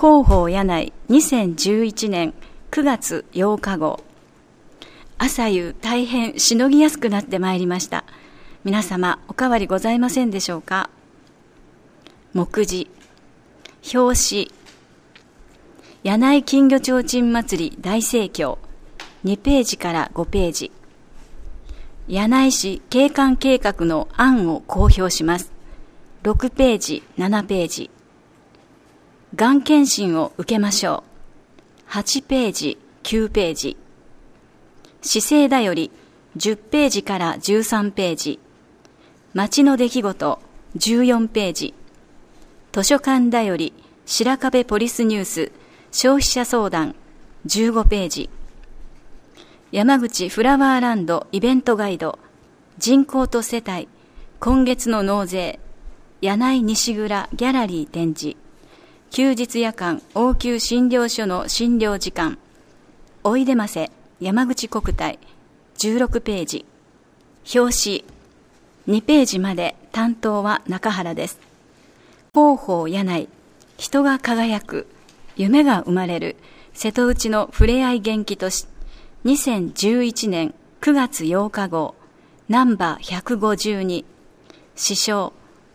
広報柳井2011年9月8日号。朝夕大変しのぎやすくなってまいりました。皆様お変わりございませんでしょうか。目次、表紙、柳井金魚ちょうちん祭り大盛況、2ページから5ページ。柳井市景観計画の案を公表します。6ページ、7ページ。がん検診を受けましょう。8ページ、9ページ。市政だより10ページから13ページ。町の出来事14ページ。図書館だより白壁ポリスニュース消費者相談15ページ。山口フラワーランドイベントガイド人口と世帯今月の納税柳井西蔵ギャラリー展示休日夜間応急診療所の診療時間おいでませ山口国体16ページ。表紙2ページまで担当は中原です。広報柳井人が輝く夢が生まれる瀬戸内のふれあい元気都市2011年9月8日号ナンバー152支障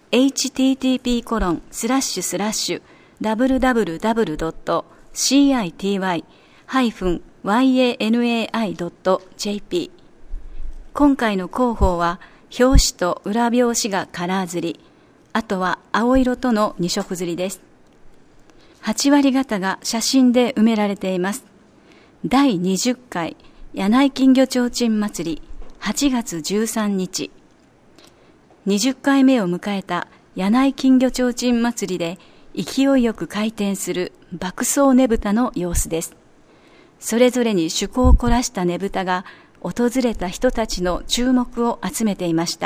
http://www.city-yanai.jp 今回の広報は表紙と裏表紙がカラー刷り、あとは青色との2色刷りです。8割方が写真で埋められています。第20回柳井金魚ちょうちん祭り8月13日。20回目を迎えた柳井金魚ちょうちん祭りで勢いよく回転する爆走ねぶたの様子です。それぞれに趣向を凝らしたねぶたが訪れた人たちの注目を集めていました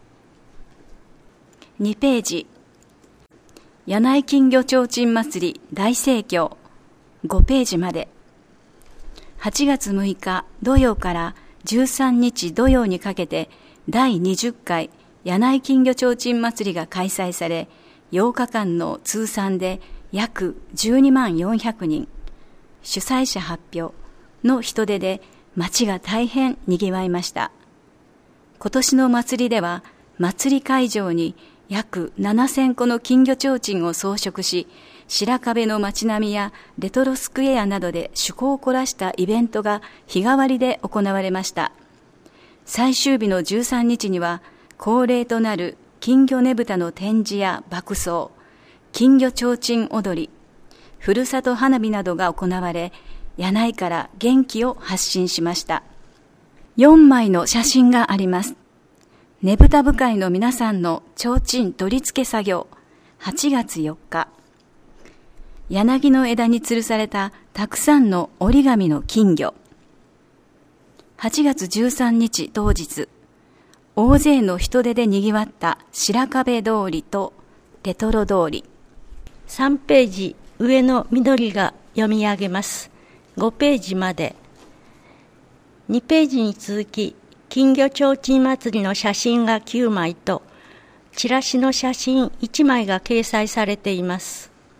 。2ページ。柳井金魚ちょうちん祭り大盛況5ページまで。8月6日土曜から13日土曜にかけて第20回柳井金魚ちょうちん祭りが開催され、8日間の通算で約12万400人、主催者発表の人出で街が大変賑わいました。今年の祭りでは祭り会場に約7000個の金魚ちょうちんを装飾し、白壁の街並みやレトロスクエアなどで趣向を凝らしたイベントが日替わりで行われました。最終日の13日には恒例となる金魚ねぶたの展示や爆走、金魚ちょうちん踊り、ふるさと花火などが行われ、柳井から元気を発信しました。4枚の写真があります。ねぶた部会の皆さんのちょうちん取り付け作業、8月4日。柳の枝に吊るされたたくさんの折り紙の金魚。8月13日当日、大勢の人出で賑わった白壁通りとレトロ通り。 3ページ上の緑が読み上げます。5ページまで。2ページに続き、金魚ちょうちん祭りの写真が9枚と、チラシの写真1枚が掲載されています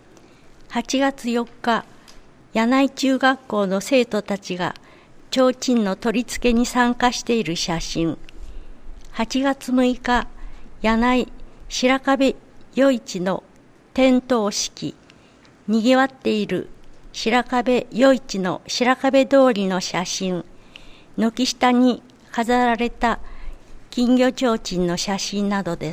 。8月4日、柳井中学校の生徒たちがちょうちんの取り付けに参加している写真。8月6日、柳井白壁夜市の点灯式。にぎわっている白壁夜市の白壁通りの写真。軒下に飾られた金魚ちょうちんの写真などです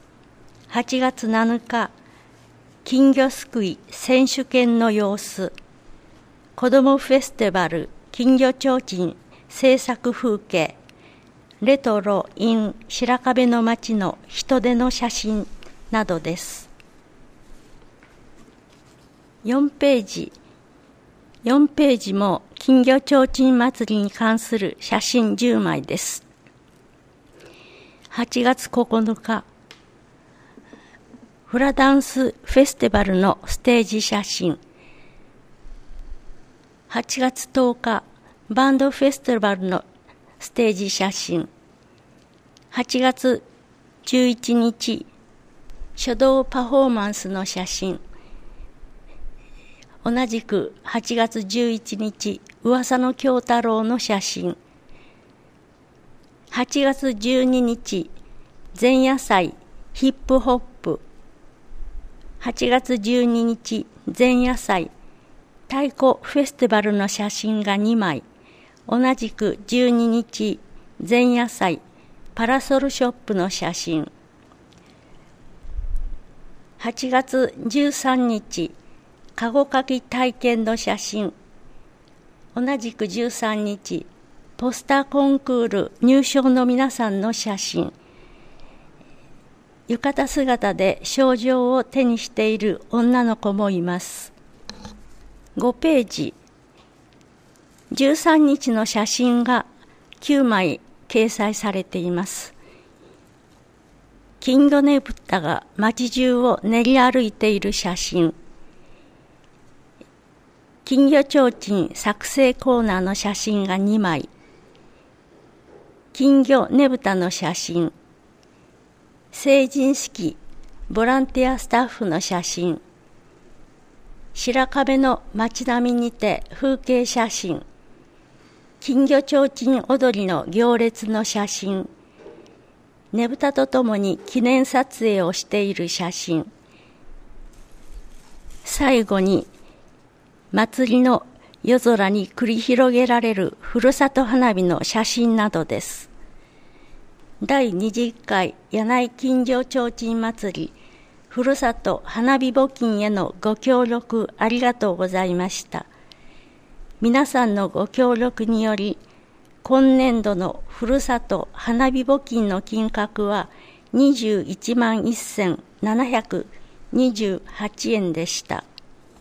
。8月7日、金魚すくい選手権の様子、子どもフェスティバル金魚ちょうちん制作風景、レトロ in 白壁の街の人出の写真などです。4ページも金魚ちょうちん祭りに関する写真10枚です。8月9日、フラダンスフェスティバルのステージ写真。8月10日、バンドフェスティバルのステージ写真。8月11日、書道パフォーマンスの写真。 同じく8月11日、噂の京太郎の写真。8月12日、前夜祭ヒップホップ。8月12日、前夜祭太鼓フェスティバルの写真が2枚。同じく12日、前夜祭パラソルショップの写真。8月13日、かごかき体験の写真。同じく13日、ポスターコンクール入賞の皆さんの写真。浴衣姿で賞状を手にしている女の子もいます。5ページ。13日の写真が9枚掲載されています。金魚ねぶたが街中を練り歩いている写真。金魚提灯作成コーナーの写真が2枚。金魚ねぶたの写真。成人式ボランティアスタッフの写真。白壁の街並みにて風景写真。金魚提灯踊りの行列の写真。ねぶたとともに記念撮影をしている写真。最後に祭りの夜空に繰り広げられるふるさと花火の写真などです。第20回柳井金魚提灯祭りふるさと花火募金へのご協力ありがとうございました。皆さんのご協力により今年度のふるさと花火募金の金額は21万1728円でした。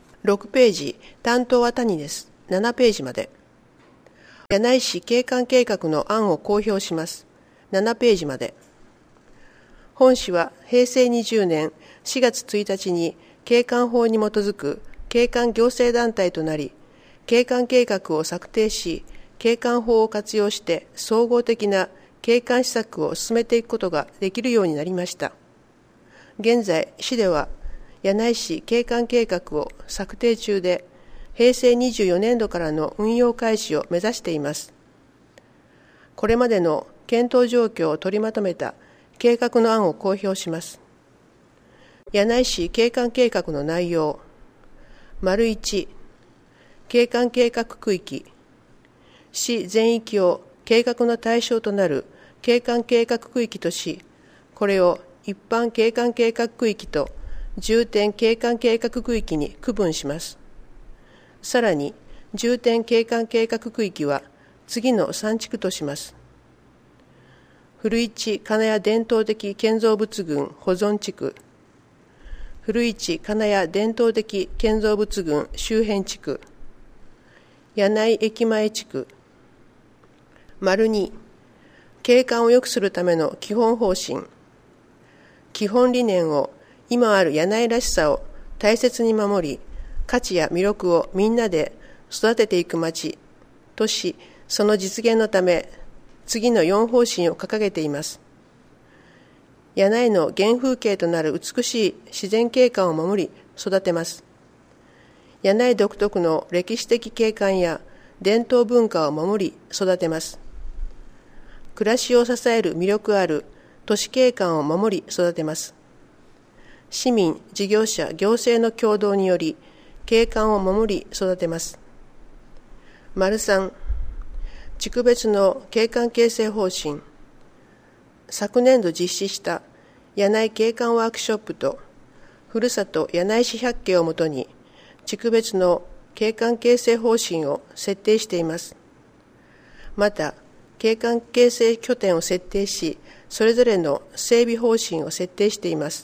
6ページ、担当は谷です。7ページまで。柳井市景観計画の案を公表します。7ページまで。本市は平成20年4月1日に景観法に基づく景観行政団体となり、景観計画を策定し、景観法を活用して総合的な景観施策を進めていくことができるようになりました。現在、市では柳井市景観計画を策定中で、平成24年度からの運用開始を目指しています。これまでの検討状況を取りまとめた計画の案を公表します。柳井市景観計画の内容。1、景観計画区域。市全域を計画の対象となる景観計画区域とし、これを一般景観計画区域と重点景観計画区域に区分します。さらに、重点景観計画区域は次の3地区とします。古市金谷伝統的建造物群保存地区、古市金谷伝統的建造物群周辺地区、柳井駅前地区。2、景観を良くするための基本方針。基本理念を今ある柳井らしさを大切に守り、価値や魅力をみんなで育てていく街とし、その実現のため、次の4方針を掲げています。柳井の原風景となる美しい自然景観を守り、育てます。柳井独特の歴史的景観や伝統文化を守り、育てます。暮らしを支える魅力ある都市景観を守り、育てます。市民、事業者、行政の協働により、景観を守り、育てます。3、地区別の景観形成方針。昨年度実施した柳井景観ワークショップと、ふるさと柳井市百景をもとに、地区別の景観形成方針を設定しています。また、景観形成拠点を設定し、それぞれの整備方針を設定しています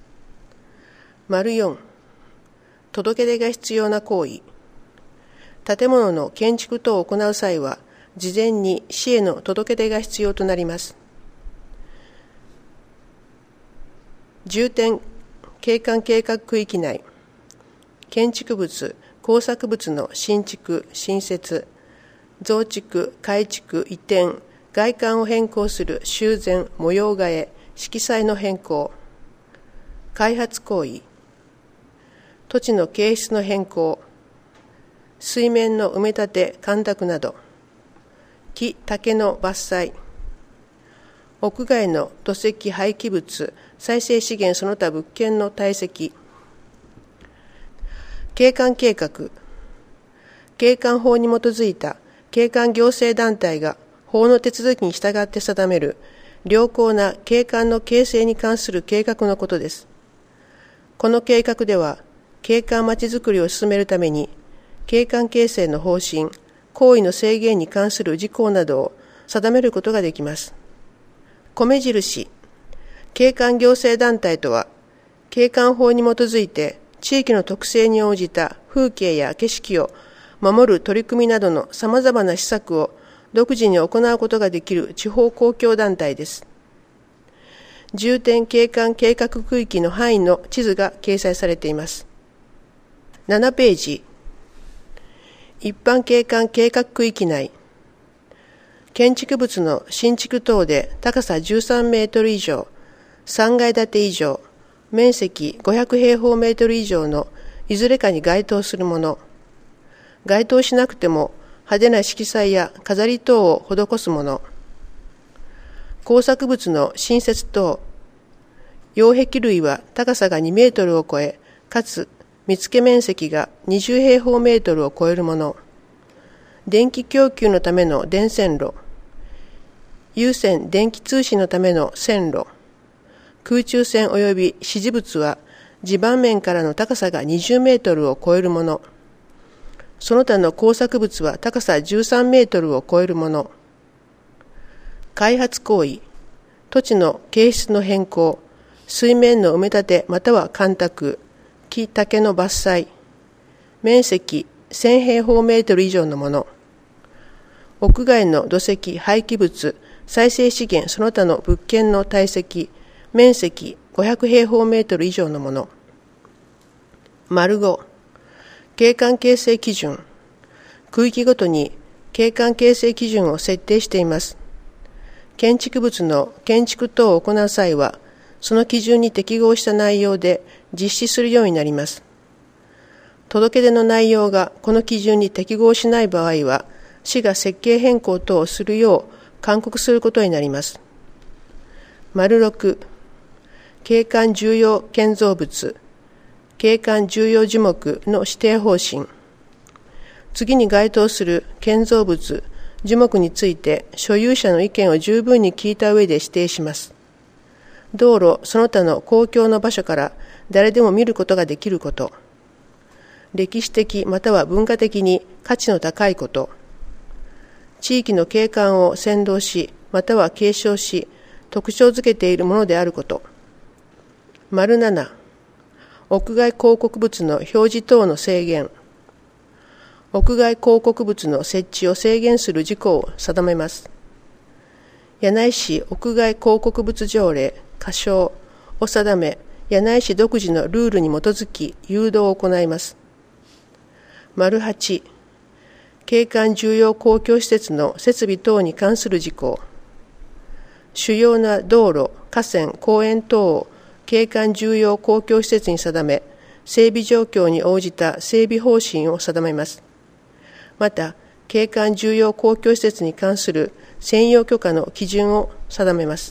。4、届け出が必要な行為。建物の建築等を行う際は、事前に市への届け出が必要となります。重点景観計画区域内、建築物、工作物の新築、新設、増築、改築、移転、外観を変更する修繕、模様替え、色彩の変更、開発行為、土地の形質の変更、 水面の埋め立て、干拓など、木、竹の伐採、屋外の土石廃棄物、再生資源その他物件の堆積、景観計画、景観法に基づいた景観行政団体が法の手続きに従って定める良好な景観の形成に関する計画のことです。この計画では、景観まちづくりを進めるために、景観形成の方針、行為の制限に関する事項などを定めることができます。米印、景観行政団体とは、景観法に基づいて地域の特性に応じた風景や景色を守る取り組みなどのさまざまな施策を独自に行うことができる地方公共団体です。重点景観計画区域の範囲の地図が掲載されています。7ページ、一般景観計画区域内、建築物の新築等で高さ13メートル以上、3階建て以上、面積500平方メートル以上のいずれかに該当するもの、該当しなくても派手な色彩や飾り等を施すもの、工作物の新設等、擁壁類は高さが2メートルを超え、かつ見付け面積が20平方メートルを超えるもの、電気供給のための電線路、有線電気通信のための線路、空中線及び支持物は地盤面からの高さが20メートルを超えるもの、その他の工作物は高さ13メートルを超えるもの、開発行為、土地の形質の変更、水面の埋め立てまたは干拓、木、竹の伐採、面積1000平方メートル以上のもの、屋外の土石廃棄物、再生資源その他の物件の堆積、面積500平方メートル以上のもの。丸5、景観形成基準。区域ごとに景観形成基準を設定しています。建築物の建築等を行う際は、その基準に適合した内容で実施するようになります。届け出の内容がこの基準に適合しない場合は、市が設計変更等をするよう勧告することになります。丸6、景観重要建造物、景観重要樹木の指定方針。次に該当する建造物、樹木について所有者の意見を十分に聞いた上で指定します。道路、その他の公共の場所から誰でも見ることができること。歴史的または文化的に価値の高いこと。地域の景観を先導し、または継承し、特徴づけているものであること。丸7、屋外広告物の表示等の制限。屋外広告物の設置を制限する事項を定めます。柳井市屋外広告物条例仮称を定め、柳井市独自のルールに基づき誘導を行います。丸8、景観重要公共施設の設備等に関する事項。主要な道路、河川、公園等を景観重要公共施設に定め、整備状況に応じた整備方針を定めます。また、景観重要公共施設に関する専用許可の基準を定めます。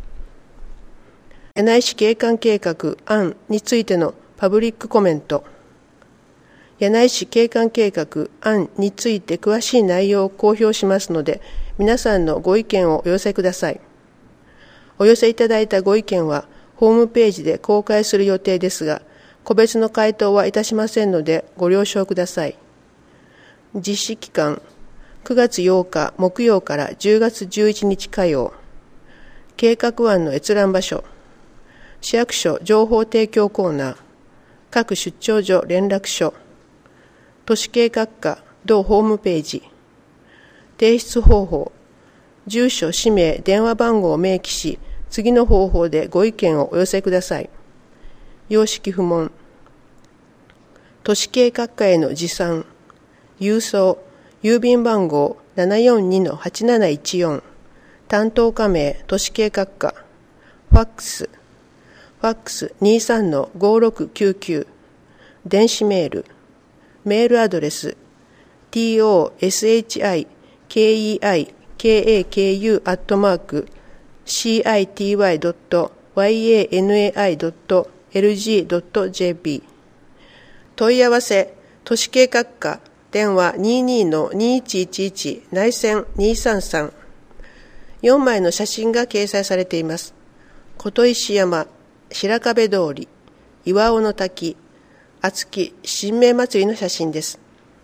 柳井市景観計画案についてのパブリックコメント。柳井市景観計画案について詳しい内容を公表しますので、皆さんのご意見をお寄せください。お寄せいただいたご意見は、ホームページで公開する予定ですが、個別の回答はいたしませんのでご了承ください。実施期間、9月8日木曜から10月11日火曜。計画案の閲覧場所、市役所情報提供コーナー、各出張所連絡所、都市計画課同ホームページ、提出方法、住所、氏名、電話番号を明記し、次の方法でご意見をお寄せください。様式不問。都市計画課への持参、郵送、郵便番号 742-8714、担当課名、都市計画課、ファックス 23-5699、電子メール、メールアドレス、 toshikeikaku@city.yanai.lg.jp 問い合わせ、都市計画課、電話 22-2111 内線233。4枚の写真が掲載されています。琴石山、白壁通り、岩尾の滝、厚木神明祭りの写真です。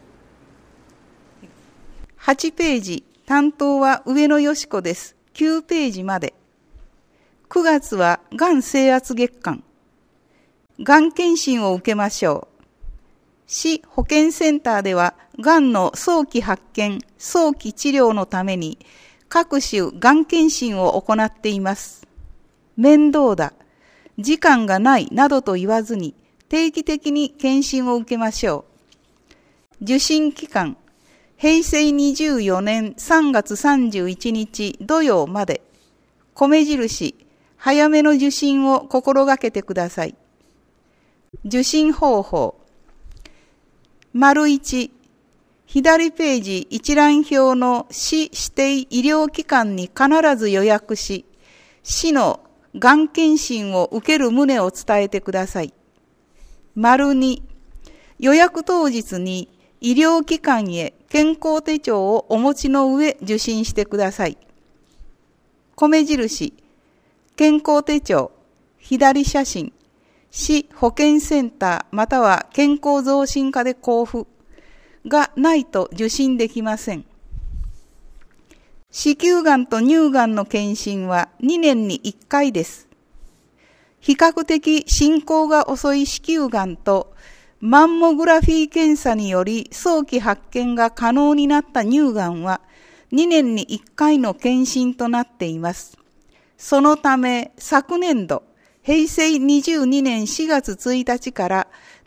8ページ、担当は上野よし子です。9ページまで。9月はがん征圧月間。がん検診を受けましょう。市保健センターでは、がんの早期発見、早期治療のために、各種がん検診を行っています。面倒だ、時間がないなどと言わずに、定期的に検診を受けましょう。受診期間、平成24年3月31日土曜まで、米印、早めの受診を心がけてください。受診方法。1、左ページ一覧表の市指定医療機関に必ず予約し、市のがん検診を受ける旨を伝えてください。2、予約当日に医療機関へ健康手帳をお持ちの上受診してください。米印、健康手帳、左写真、市保健センターまたは健康増進課で交付がないと受診できません。子宮がんと乳がんの検診は2年に1回です。比較的進行が遅い子宮がんとマンモグラフィー検査により早期発見が可能になった乳がんは2年に1回の検診となっています。そのため昨年度平成22年4月1日から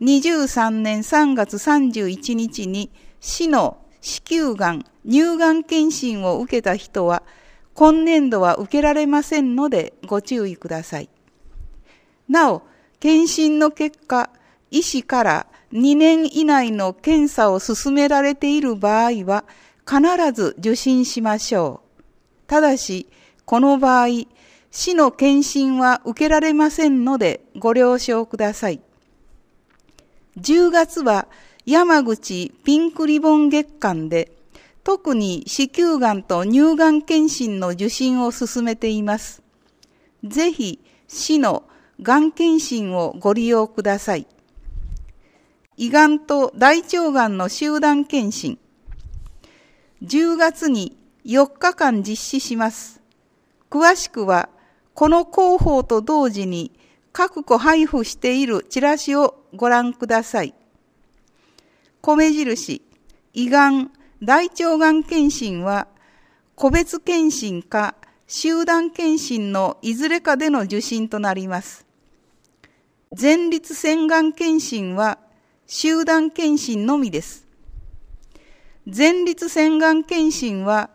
23年3月31日に市の子宮がん、乳がん検診を受けた人は今年度は受けられませんのでご注意ください。なお、検診の結果、医師から2年以内の検査を勧められている場合は必ず受診しましょう。ただし、この場合、市の検診は受けられませんのでご了承ください。10月は山口ピンクリボン月間で、特に子宮がんと乳がん検診の受診を進めています。ぜひ市のがん検診をご利用ください。胃がんと大腸がんの集団検診。10月に4日間実施します。詳しくはこの広報と同時に各個配布しているチラシをご覧ください。米印、胃がん、大腸がん検診は個別検診か集団検診のいずれかでの受診となります。前立腺がん検診は集団検診のみです。前立腺がん検診は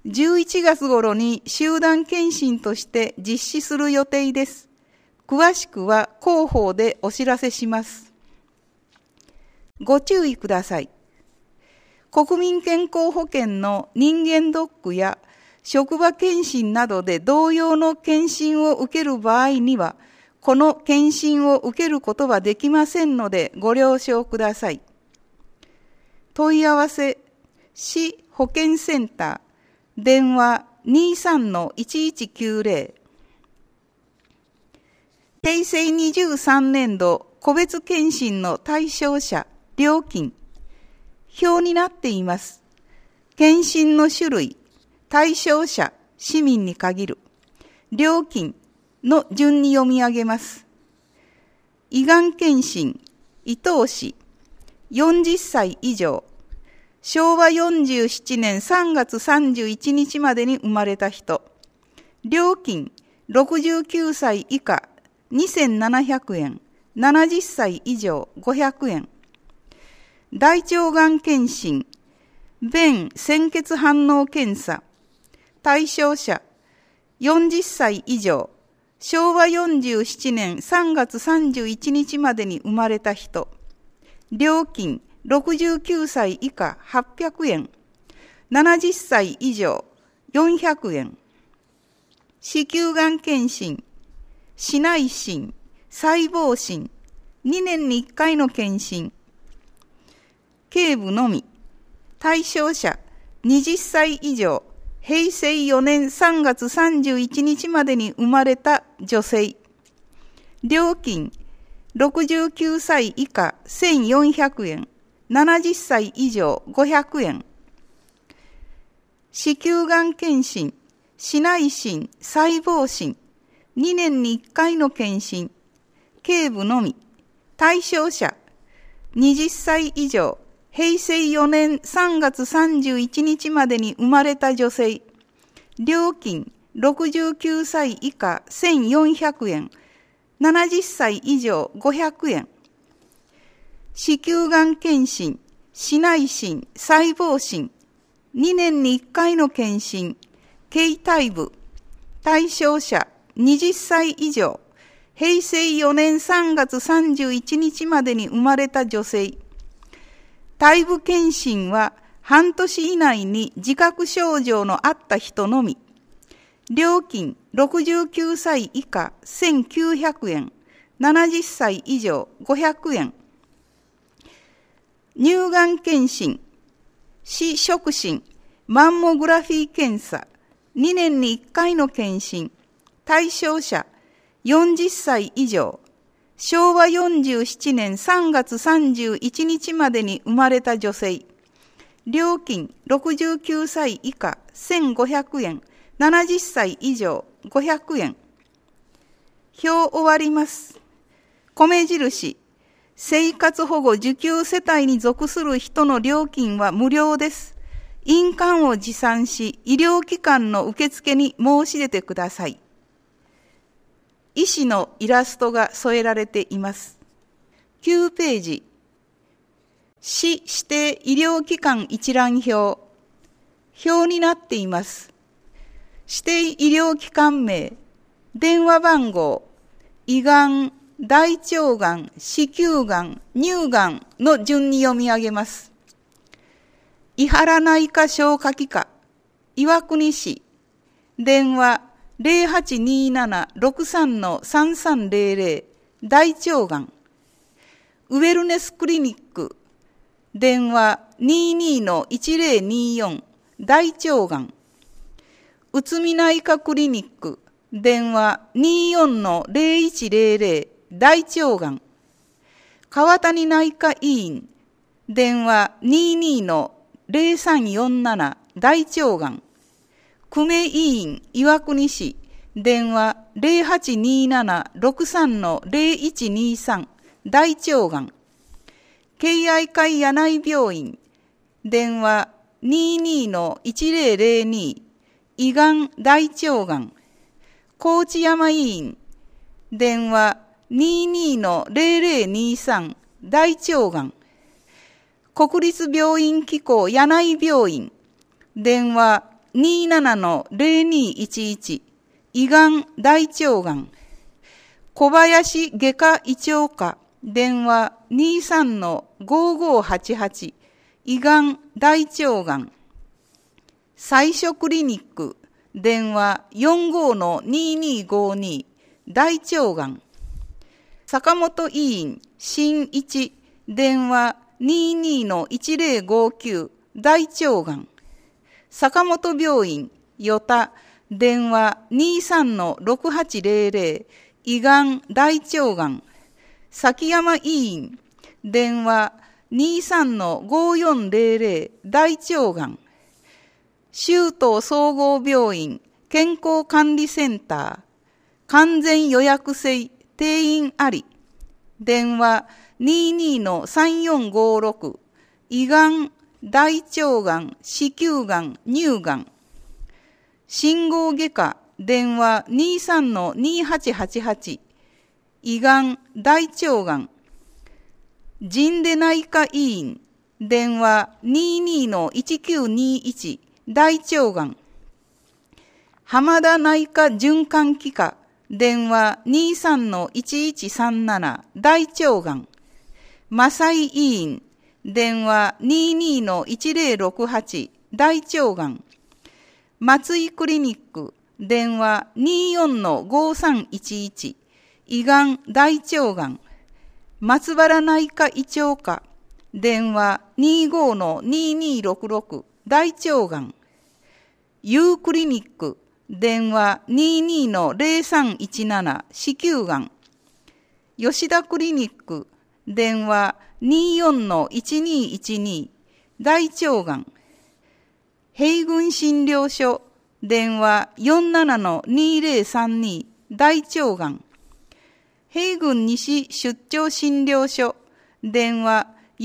11月頃に集団検診として実施する予定です。詳しくは広報でお知らせします。ご注意ください。国民健康保険の人間ドックや職場検診などで同様の検診を受ける場合には、この検診を受けることはできませんのでご了承ください。問い合わせ、市保健センター、電話 23-1190。平成23年度個別検診の対象者、料金、表になっています。検診の種類、対象者、市民に限る、料金の順に読み上げます。胃がん検診、伊東市、40歳以上、昭和47年3月31日までに生まれた人、料金69歳以下2700円、70歳以上500円。大腸がん検診、便鮮血反応検査、対象者40歳以上、昭和47年3月31日までに生まれた人、料金 69歳以下800円、70歳以上400円。子宮がん検診、歯内診、細胞診、2年に1回の検診。頸部のみ。対象者、20歳以上、平成4年3月31日までに生まれた女性。料金、69歳以下1400円、70歳以上500円。子宮がん検診、歯内診、細胞診、2年に1回の検診。頸部のみ。対象者、20歳以上、平成4年3月31日までに生まれた女性。料金、69歳以下1400円、70歳以上500円。子宮がん検診、歯内診、細胞診、2年に1回の検診。頸体部。対象者、20歳以上、平成4年3月31日までに生まれた女性。体部検診は半年以内に自覚症状のあった人のみ。料金69歳以下1900円、70歳以上500円。乳がん検診、歯触診、マンモグラフィー検査、2年に1回の検診。対象者、40歳以上、昭和47年3月31日までに生まれた女性。料金69歳以下1500円、70歳以上500円。表終わります。米印、生活保護受給世帯に属する人の料金は無料です。印鑑を持参し、医療機関の受付に申し出てください。医師のイラストが添えられています。9ページ。市指定医療機関一覧表。表になっています。指定医療機関名、電話番号、胃がん、大腸がん、子宮がん、乳がんの順に読み上げます。伊原内科消化器科、岩国市、電話0827-63-3300、大腸がん。ウェルネスクリニック、電話22-1024、大腸がん。内海内科クリニック、電話24-0100、大腸がん。川谷内科医院、電話22-0347、大腸がん。久米医院岩国市、電話0827-63-0123、大腸がん。敬愛会柳井病院、電話22-1002、胃がん大腸がん。高知山医院、電話22-0023、大腸がん。国立病院機構柳井病院、電話27-0211、胃がん大腸がん。小林外科胃腸科、電話23-5588、胃がん大腸がん。最初クリニック、電話45-2252、大腸がん。坂本医院新一、電話22-1059、大腸がん。坂本病院与田、電話23-6800、胃がん大腸がん。崎山医院、電話23-5400、大腸がん。州東総合病院健康管理センター、完全予約制、定員あり。電話22-3456、胃がん、大腸がん、子宮がん、乳がん。信号外科、電話23-2888、胃がん、大腸がん。神出内科医院、電話22-1921、大腸がん。浜田内科循環器科、電話23-1137、大腸がん。マサイ医院、 電話 22-1068 大腸がん。松井クリニック電話 24-5311 胃がん大腸がん。松原内科胃腸科電話 25-2266 大腸がん。ユークリニック電話 22-0317 子宮がん。吉田クリニック電話 24-1212 大腸がん。平郡診療所電話 47-2032 大腸がん。平郡西出張診療所電話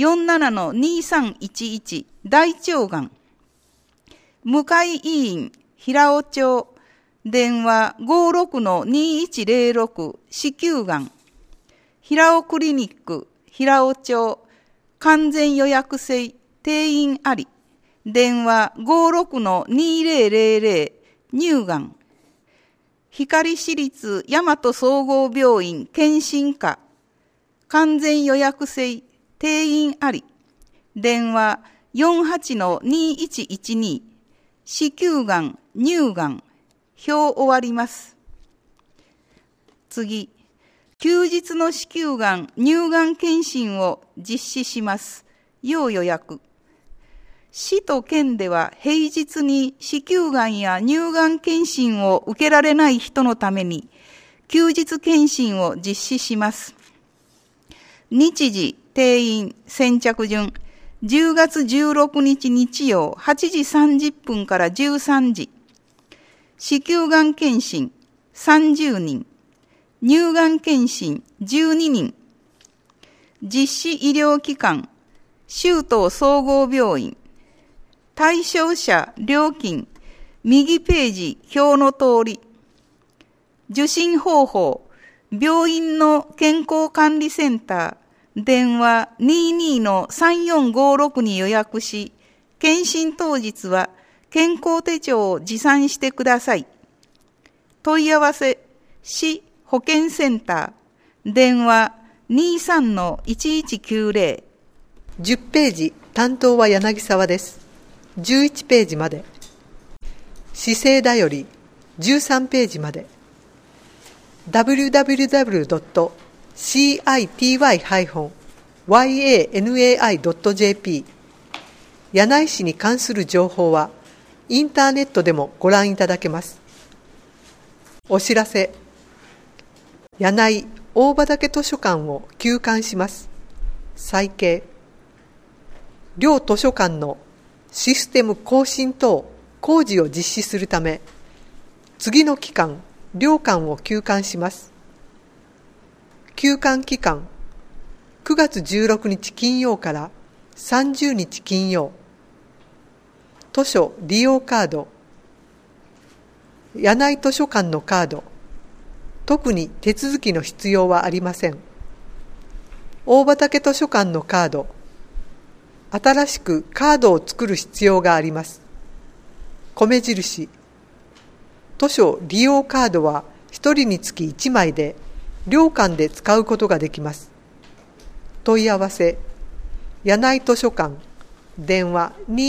47-2311 大腸がん。向井医院平尾町電話 56-2106 子宮がん。平尾クリニック平尾町完全予約制定員あり電話 56-2000 乳がん。光市立大和総合病院検診科完全予約制定員あり電話 48-2112 子宮がん乳がん。表終わります。次、休日の子宮がん乳がん検診を実施します。要予約。市と県では平日に子宮がんや乳がん検診を受けられない人のために休日検診を実施します。日時、定員、先着順、10月16日日曜8時30分から13時。子宮がん検診30人。乳がん検診12人。実施医療機関、州東総合病院。対象者、料金、右ページ、表の通り。受診方法、病院の健康管理センター、電話 22-3456 に予約し、検診当日は健康手帳を持参してください。問い合わせ、市保健センター、電話 23-1190。 10ページ、担当は柳沢です。11ページまで。市政だより13ページまで。www.city-yanai.jp 柳井市に関する情報はインターネットでもご覧いただけます。お知らせ。柳井大畑図書館を休館します。再掲。両図書館のシステム更新等工事を実施するため、次の期間、両館を休館します。休館期間、9月16日金曜から30日金曜。図書利用カード、柳井図書館のカード、特に手続きの必要はありません。大畑図書館のカード、新しくカードを作る必要があります。米印。図書利用カードは1人につき1枚で、両館で使うことができます。問い合わせ。柳井図書館、電話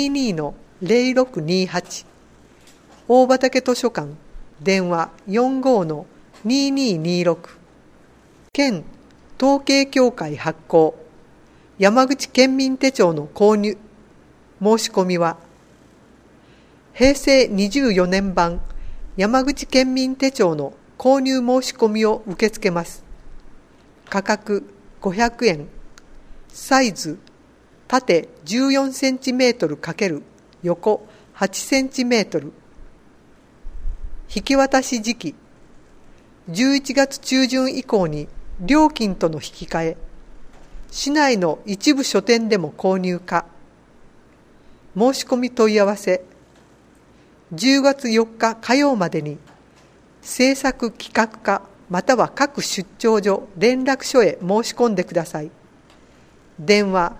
22-0628。大畑図書館、電話 45-2226。県統計協会発行。山口県民手帳の購入、申し込みは、平成24年版山口県民手帳の購入申し込みを受け付けます。価格500円。サイズ、縦14センチメートル×横8センチメートル。引き渡し時期、11月中旬以降に料金との引き換え、市内の一部書店でも購入可。申し込み問い合わせ。10月4日火曜までに制作企画課または各出張所連絡所へ申し込んでください。電話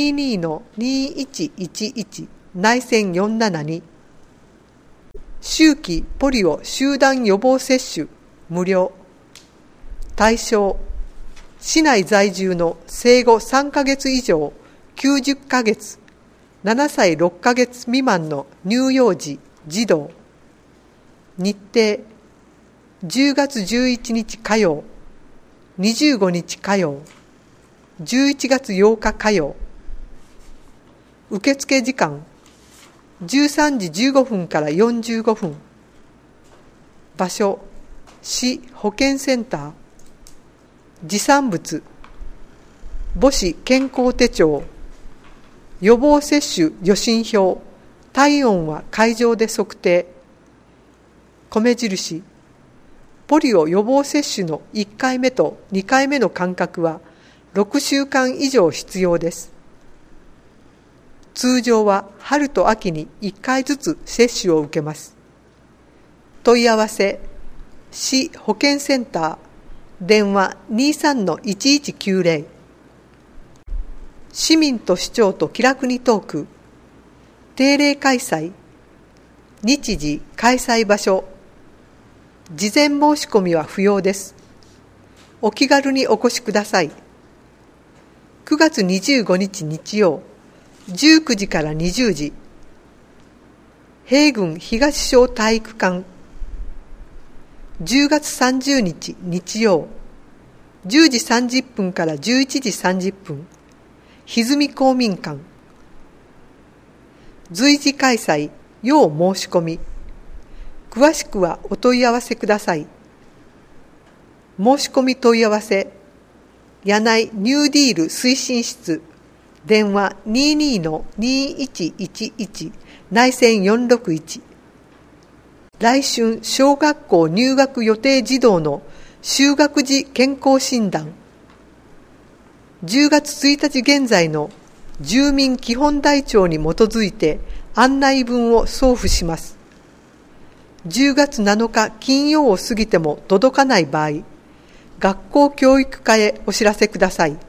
22-2111 内線472。秋季ポリオ集団予防接種無料。対象市内在住の生後3ヶ月以上 90ヶ月、7歳6ヶ月未満の乳幼児、児童。日程、10月11日火曜、25日火曜、11月8日火曜。受付時間、13時15分から45分。場所、市保健センター。持参物、母子健康手帳、予防接種予診票、体温は会場で測定。米印、ポリオ予防接種の1回目と2回目の間隔は6週間以上必要です。通常は春と秋に1回ずつ接種を受けます。問い合わせ、市保健センター、電話 23-1190。市民と市長と気楽にトーク。定例開催。日時、開催場所。事前申し込みは不要です。お気軽にお越しください。9月25日日曜、19時から20時。平郡東小体育館。10月30日日曜、10時30分から11時30分。歪み公民館。随時開催、要申し込み。詳しくはお問い合わせください。申し込み問い合わせ、柳井ニューディール推進室、電話 22-2111 内線461。来春小学校入学予定児童の就学時健康診断。10月1日現在の住民基本台帳に基づいて案内文を送付します。10月7日金曜を過ぎても届かない場合、学校教育課へお知らせください。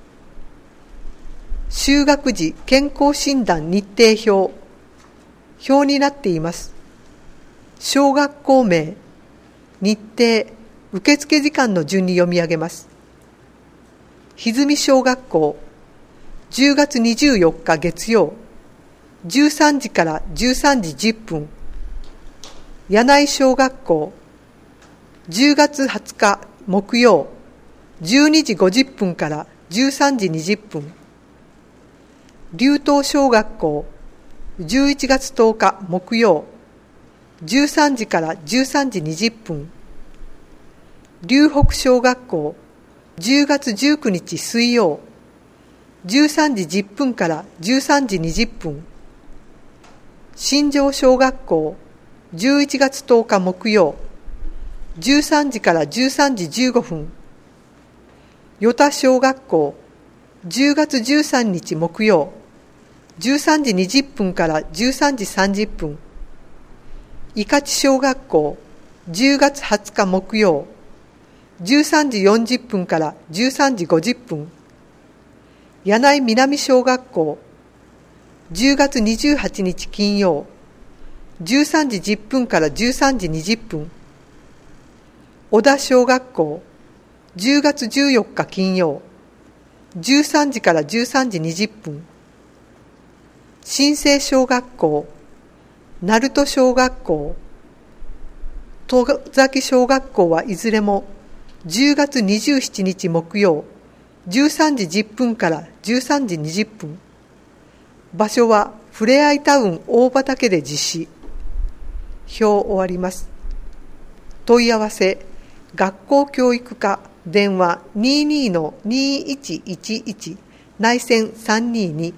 就学時健康診断日程表になっています。小学校名、日程、受付時間の順に読み上げます。歪み小学校、10月24日月曜、13時から13時10分。柳井小学校、10月20日木曜、12時50分から13時20分。龍東小学校、11月10日木曜、13時から13時20分。龍北小学校、10月19日水曜、13時10分から13時20分。新庄小学校、11月10日木曜、13時から13時15分。与田小学校、10月13日木曜、13時20分から13時30分。伊勝小学校、10月20日木曜、13時40分から13時50分。柳井南小学校、10月28日金曜、13時10分から13時20分。小田小学校、10月14日金曜、13時から13時20分。新生小学校、鳴門小学校、戸崎小学校はいずれも10月27日木曜、13時10分から13時20分。場所はふれあいタウン大畑で実施。表終わります。問い合わせ、学校教育課、電話 22-2111 内線322。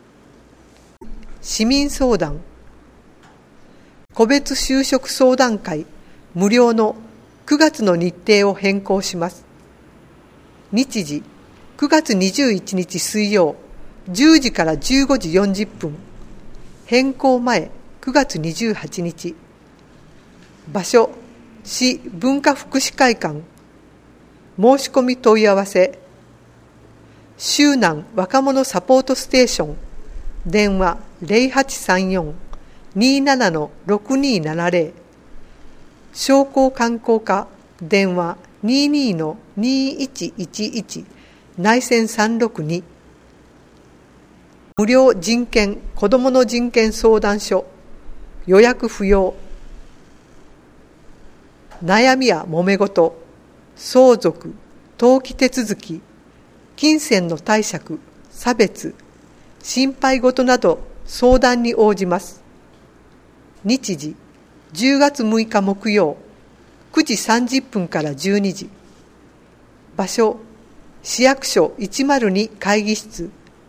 市民相談、個別就職相談会無料の9月の日程を変更します。日時、9月21日水曜、10時から15時40分。変更前、9月28日。場所、市文化福祉会館。申し込み問い合わせ、周南若者サポートステーション。電話 0834-27-6270。商工観光課、電話 22-2111 内線362。 無料人権子どもの人権相談所、予約不要。悩みや揉め事、相続、登記手続き、金銭の貸借、差別、心配事など相談に応じます。日時、10月6日木曜、9時30分から12時。場所、市役所102会議室。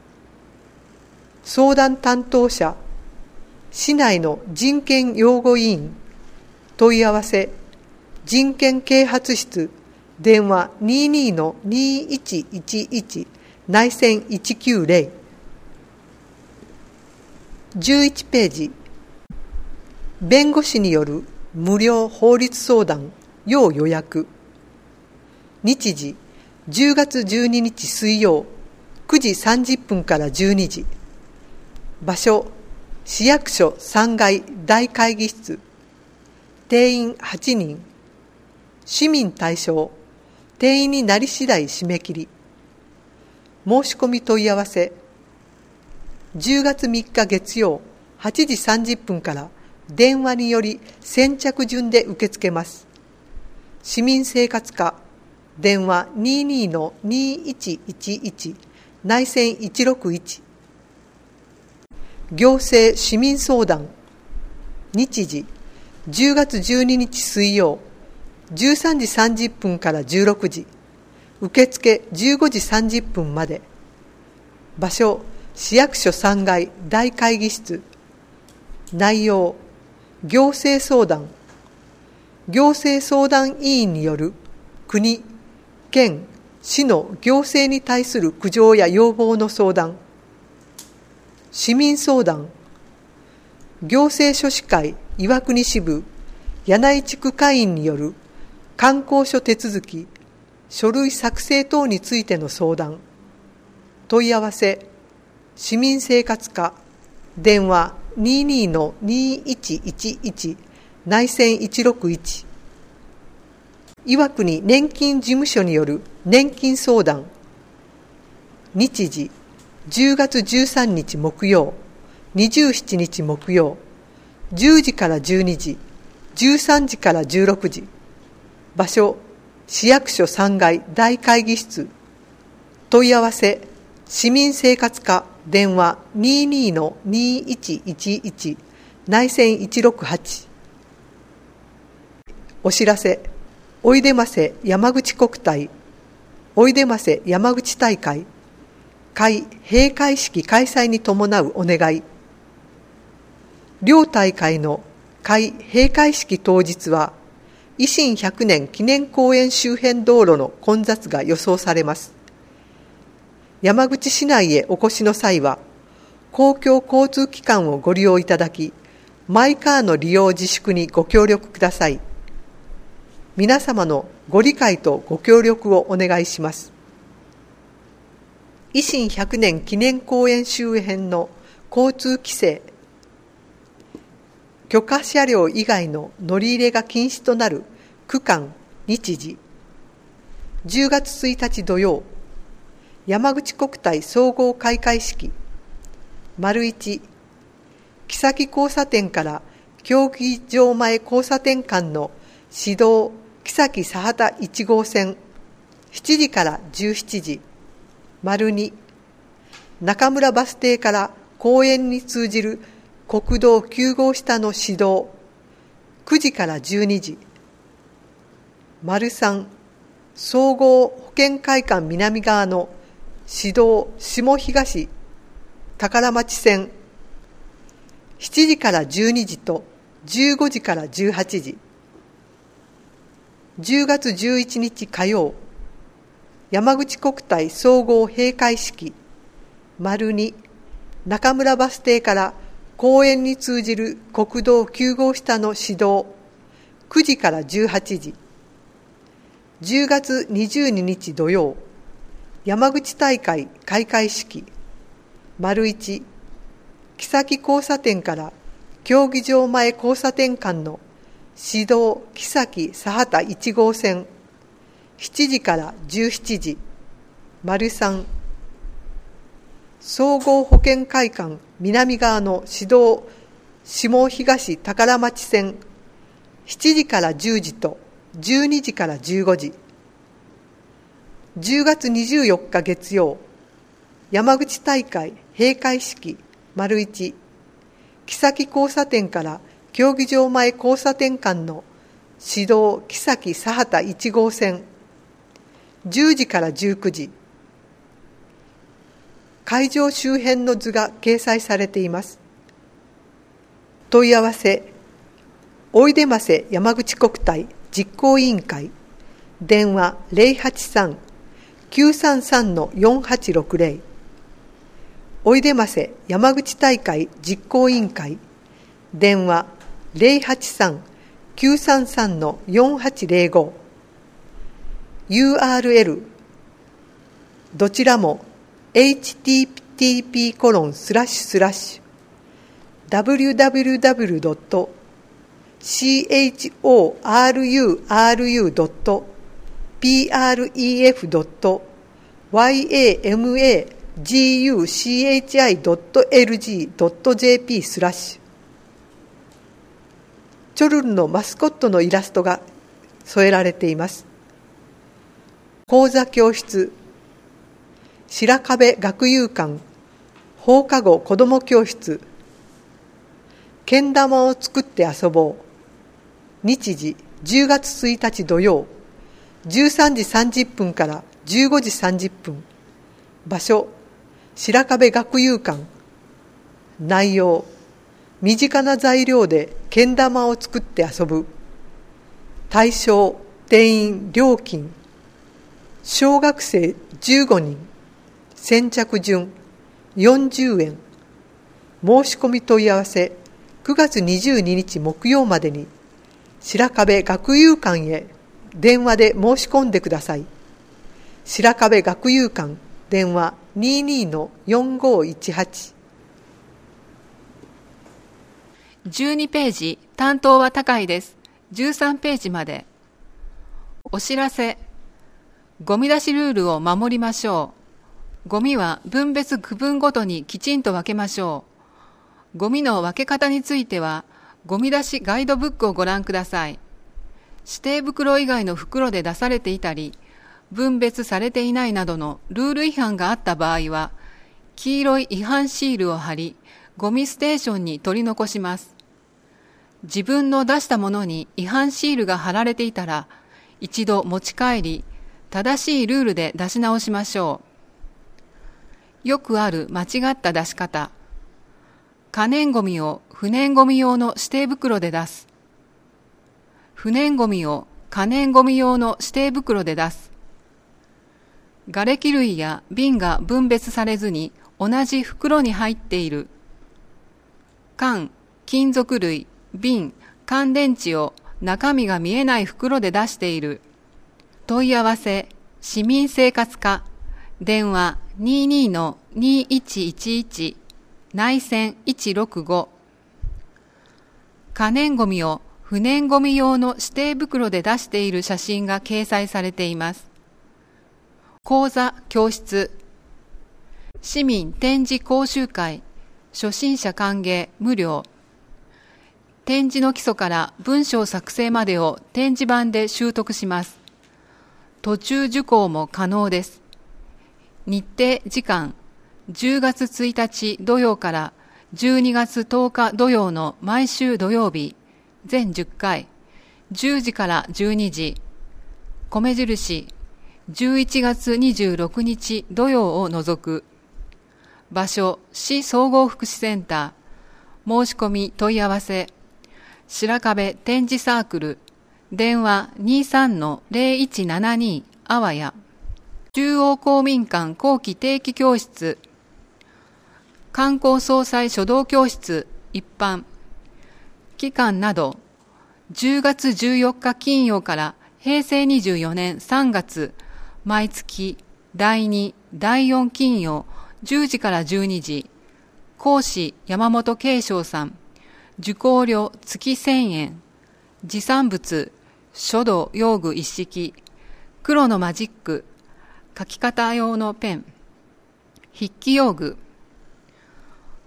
相談担当者、市内の人権擁護委員。問い合わせ、人権啓発室、電話 22-2111 内線190。11ページ。弁護士による無料法律相談要予約。日時、10月12日水曜、9時30分から12時。場所、市役所3階大会議室。定員8人。市民対象。定員になり次第締め切り。申し込み問い合わせ。10月3日月曜、8時30分から電話により先着順で受け付けます。市民生活課、電話 22-2111 内線161。行政市民相談。日時、10月12日水曜、13時30分から16時。受付15時30分まで。場所、市役所3階大会議室。内容、行政相談。行政相談委員による国、県、市の行政に対する苦情や要望の相談。市民相談。行政書士会岩国支部柳井地区会員による観光所手続き、書類作成等についての相談。問い合わせ、市民生活課、電話 22-2111 内線161。岩国年金事務所による年金相談。日時、10月13日木曜、27日木曜、10時から12時、13時から16時。場所、市役所3階大会議室。問い合わせ、市民生活課、電話 22-2111 内線168。お知らせ、おいでませ山口国体、おいでませ山口大会、開閉会式開催に伴うお願い。両大会の開閉会式当日は、維新100年記念公園周辺道路の混雑が予想されます。山口市内へお越しの際は、公共交通機関をご利用いただき、マイカーの利用自粛にご協力ください。皆様のご理解とご協力をお願いします。維新100年記念公園周辺の交通規制、許可車両以外の乗り入れが禁止となる区間、日時。10月1日土曜、山口国体総合開会式。1、木崎交差点から競技場前交差点間の市道木崎佐畑1号線、7時から17時。2、中村バス停から公園に通じる国道9号下の市道、9時から12時。3、総合保健会館南側の市道下東宝町線、7時から12時と15時から18時。10月11日火曜、山口国体総合閉会式。2、中村バス停から公園に通じる国道9号下の市道、9時から18時。10月22日土曜、山口大会開会式。1、木崎交差点から競技場前交差点間の市道木崎佐畑1号線、7時から17時。3、 総合保健会館南側の市道下東宝町線7時から10時と12時から15時。10月24日月曜、山口大会閉会式丸1、木崎交差点から競技場前交差点間の市道木崎佐畑1号線10時から19時。会場周辺の図が掲載されています。問い合わせ、おいでませ山口国体実行委員会、電話 083-933-4860。おいでませ山口大会実行委員会、電話 083-933-4805。URL、どちらもwww.choruru.pref.yamaguchi.lg.jp/チョルルのマスコットのイラストが添えられています。講座教室、白壁学友館放課後子ども教室、けん玉を作って遊ぼう。日時10月1日土曜、13時30分から15時30分。場所、白壁学友館。内容、身近な材料でけん玉を作って遊ぶ。対象、定員、料金。小学生15人。先着順40円。申し込み問い合わせ9月22日木曜までに白壁学友館へ電話で申し込んでください。白壁学友館電話 22-4518。 12ページ、担当は高いです。13ページまで。お知らせ。ゴミ出しルールを守りましょう。ゴミは分別区分ごとにきちんと分けましょう。ゴミの分け方については、ゴミ出しガイドブックをご覧ください。指定袋以外の袋で出されていたり、分別されていないなどのルール違反があった場合は、黄色い違反シールを貼り、ゴミステーションに取り残します。自分の出したものに違反シールが貼られていたら、一度持ち帰り、正しいルールで出し直しましょう。よくある間違った出し方。可燃ゴミを不燃ゴミ用の指定袋で出す。不燃ゴミを可燃ゴミ用の指定袋で出す。瓦礫類や瓶が分別されずに同じ袋に入っている。缶、金属類、瓶、乾電池を中身が見えない袋で出している。問い合わせ、市民生活課、電話 22-2111、内線165。可燃ゴミを不燃ゴミ用の指定袋で出している写真が掲載されています。講座教室、市民展示講習会、初心者歓迎無料。展示の基礎から文章作成までを展示板で習得します。途中受講も可能です。日程時間、10月1日土曜から12月10日土曜の毎週土曜日、全10回、10時から12時。米印、11月26日土曜を除く。場所、市総合福祉センター。申し込み問い合わせ。白壁展示サークル。電話 23-0172 あわや。中央公民館後期定期教室。観光総裁書道教室一般。期間など、10月14日金曜から平成24年3月、毎月第2、第4金曜10時から12時。講師山本慶章さん。受講料月1000円。持参物、書道用具一式。黒のマジック。書き方用のペン。筆記用具。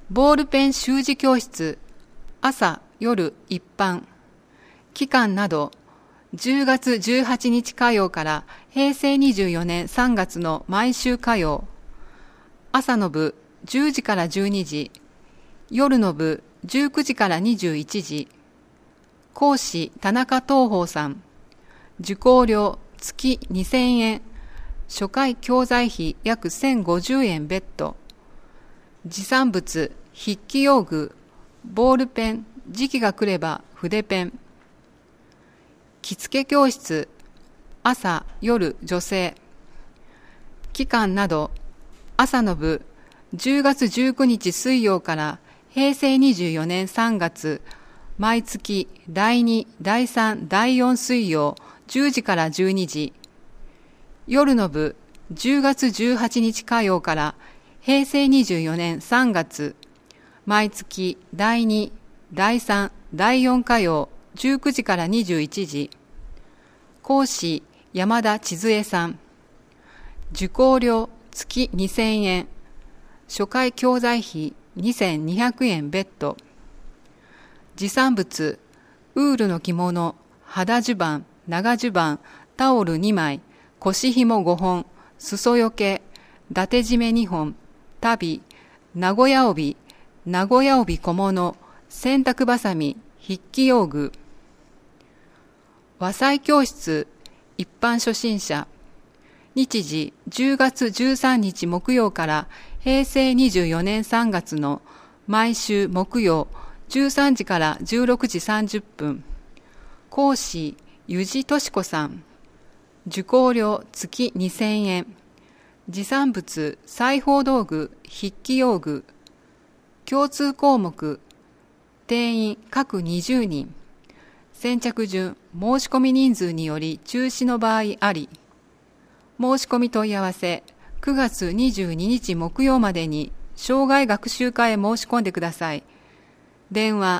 ボールペン習字教室、朝、夜、一般。期間など、10月18日火曜から平成24年3月の毎週火曜。朝の部10時から12時、夜の部19時から21時。講師田中東宝さん。受講料月2000円。初回教材費約1050円別途。持参物、筆記用具、ボールペン、時期が来れば筆ペン。着付け教室、朝、夜、女性。期間など、朝の部、10月19日水曜から平成24年3月、毎月第2、第3、第4水曜、10時から12時。夜の部、10月18日火曜から平成24年3月、毎月第2、第3、第4火曜、19時から21時。講師、山田千鶴江さん。受講料、月2000円。初回教材費2200円別途。持参物、ウールの着物、肌襦袢、長襦袢、タオル2枚、腰紐5本、裾よけ、伊達締め2本、足袋、名古屋帯、名古屋帯小物、洗濯ばさみ、筆記用具。和裁教室、一般初心者。日時10月13日木曜から平成24年3月の毎週木曜13時から16時30分。講師、湯地敏子さん。受講料月2000円。持参物、裁縫道具、筆記用具。共通項目、定員各20人。先着順、申し込み人数により中止の場合あり。申し込み問い合わせ、9月22日木曜までに、生涯学習課へ申し込んでください。電話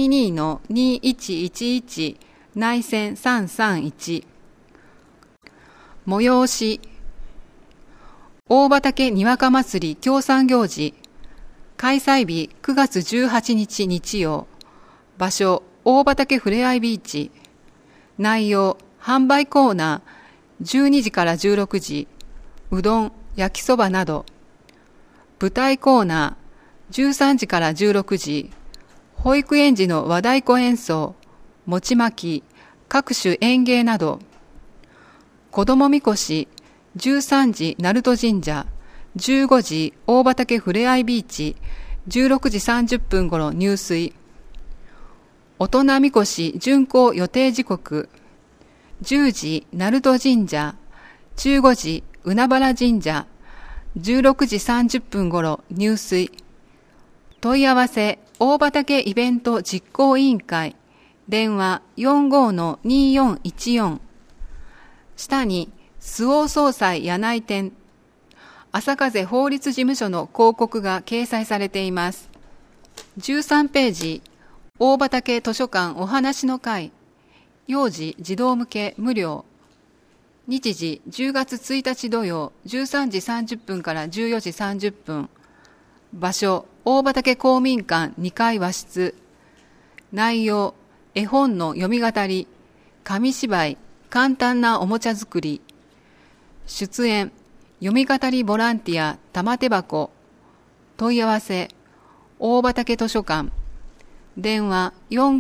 22-2111 内線331。催し、大畑にわか祭り協賛行事。開催日9月18日日曜。場所、大畑ふれあいビーチ。内容、販売コーナー、12時から16時。うどん、焼きそばなど。舞台コーナー、13時から16時。保育園児の和太鼓演奏、餅巻き、各種演芸など。子供みこし、13時鳴門神社、15時大畑ふれあいビーチ、16時30分頃入水。大人みこし巡行予定時刻、10時鳴門神社、15時海原神社、16時30分頃入水。問い合わせ大畑イベント実行委員会、電話 45-2414。下に周防総裁柳井店、朝風法律事務所の広告が掲載されています。13ページ、大畑図書館お話の会、幼児児童向け無料。日時10月1日土曜13時30分から14時30分。場所、大畑公民館2階和室。内容、絵本の読み語り、紙芝居、簡単なおもちゃ作り。出演、読み語りボランティア玉手箱。問い合わせ、大畑図書館。電話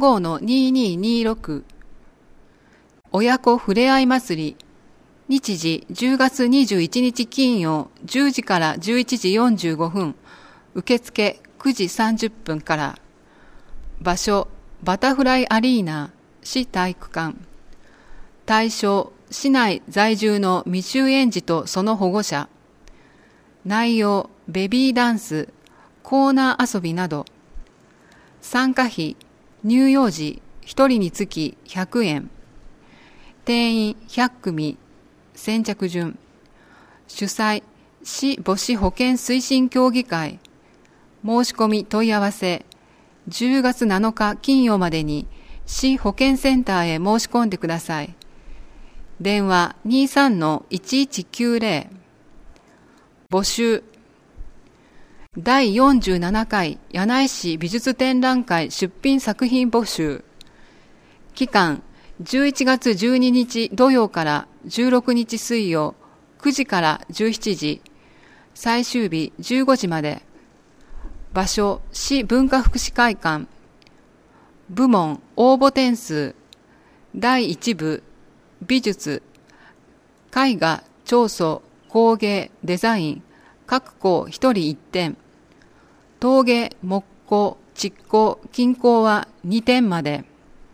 45-2226。親子ふれあい祭り。日時10月21日金曜10時から11時45分。受付9時30分から。場所、バタフライアリーナ、市体育館。対象、市内在住の未就園児とその保護者。内容、ベビーダンス、コーナー遊びなど。参加費、乳幼児1人につき100円。定員100組、先着順。主催、市母子保健推進協議会。申し込み問い合わせ、10月7日金曜までに市保健センターへ申し込んでください。電話 23-1190。募集。 第47回柳井市美術展覧会出品作品募集。期間11月12日土曜から16日水曜9時から17時、最終日15時まで。場所、市文化福祉会館。部門、応募点数。第1部、美術、絵画、彫塑、工芸、デザイン、各校1人1点。陶芸、木工、蓄工、金工は2点まで。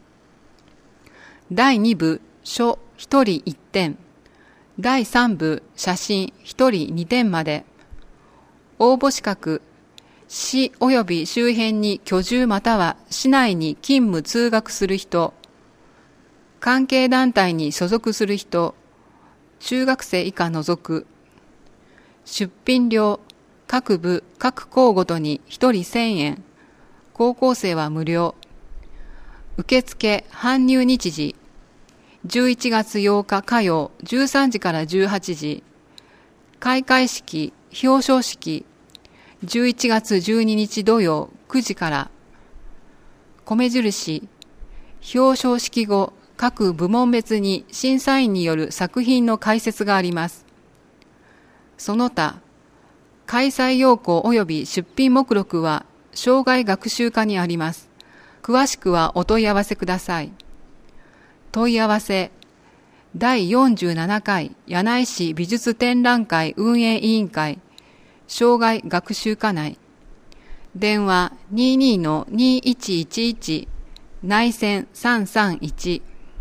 第2部、書1人1点。第3部、写真1人2点まで。応募資格、市及び周辺に居住または市内に勤務通学する人、関係団体に所属する人、中学生以下除く。出品料、各部、各校ごとに1人1000円。高校生は無料。受付、搬入日時。11月8日火曜、13時から18時。開会式、表彰式。11月12日土曜、9時から。米印、表彰式後、各部門別に審査員による作品の解説があります。その他、開催要項及び出品目録は生涯学習課にあります。詳しくはお問い合わせください。問い合わせ、第47回柳井市美術展覧会運営委員会、生涯学習課内。電話 22-2111 内線331。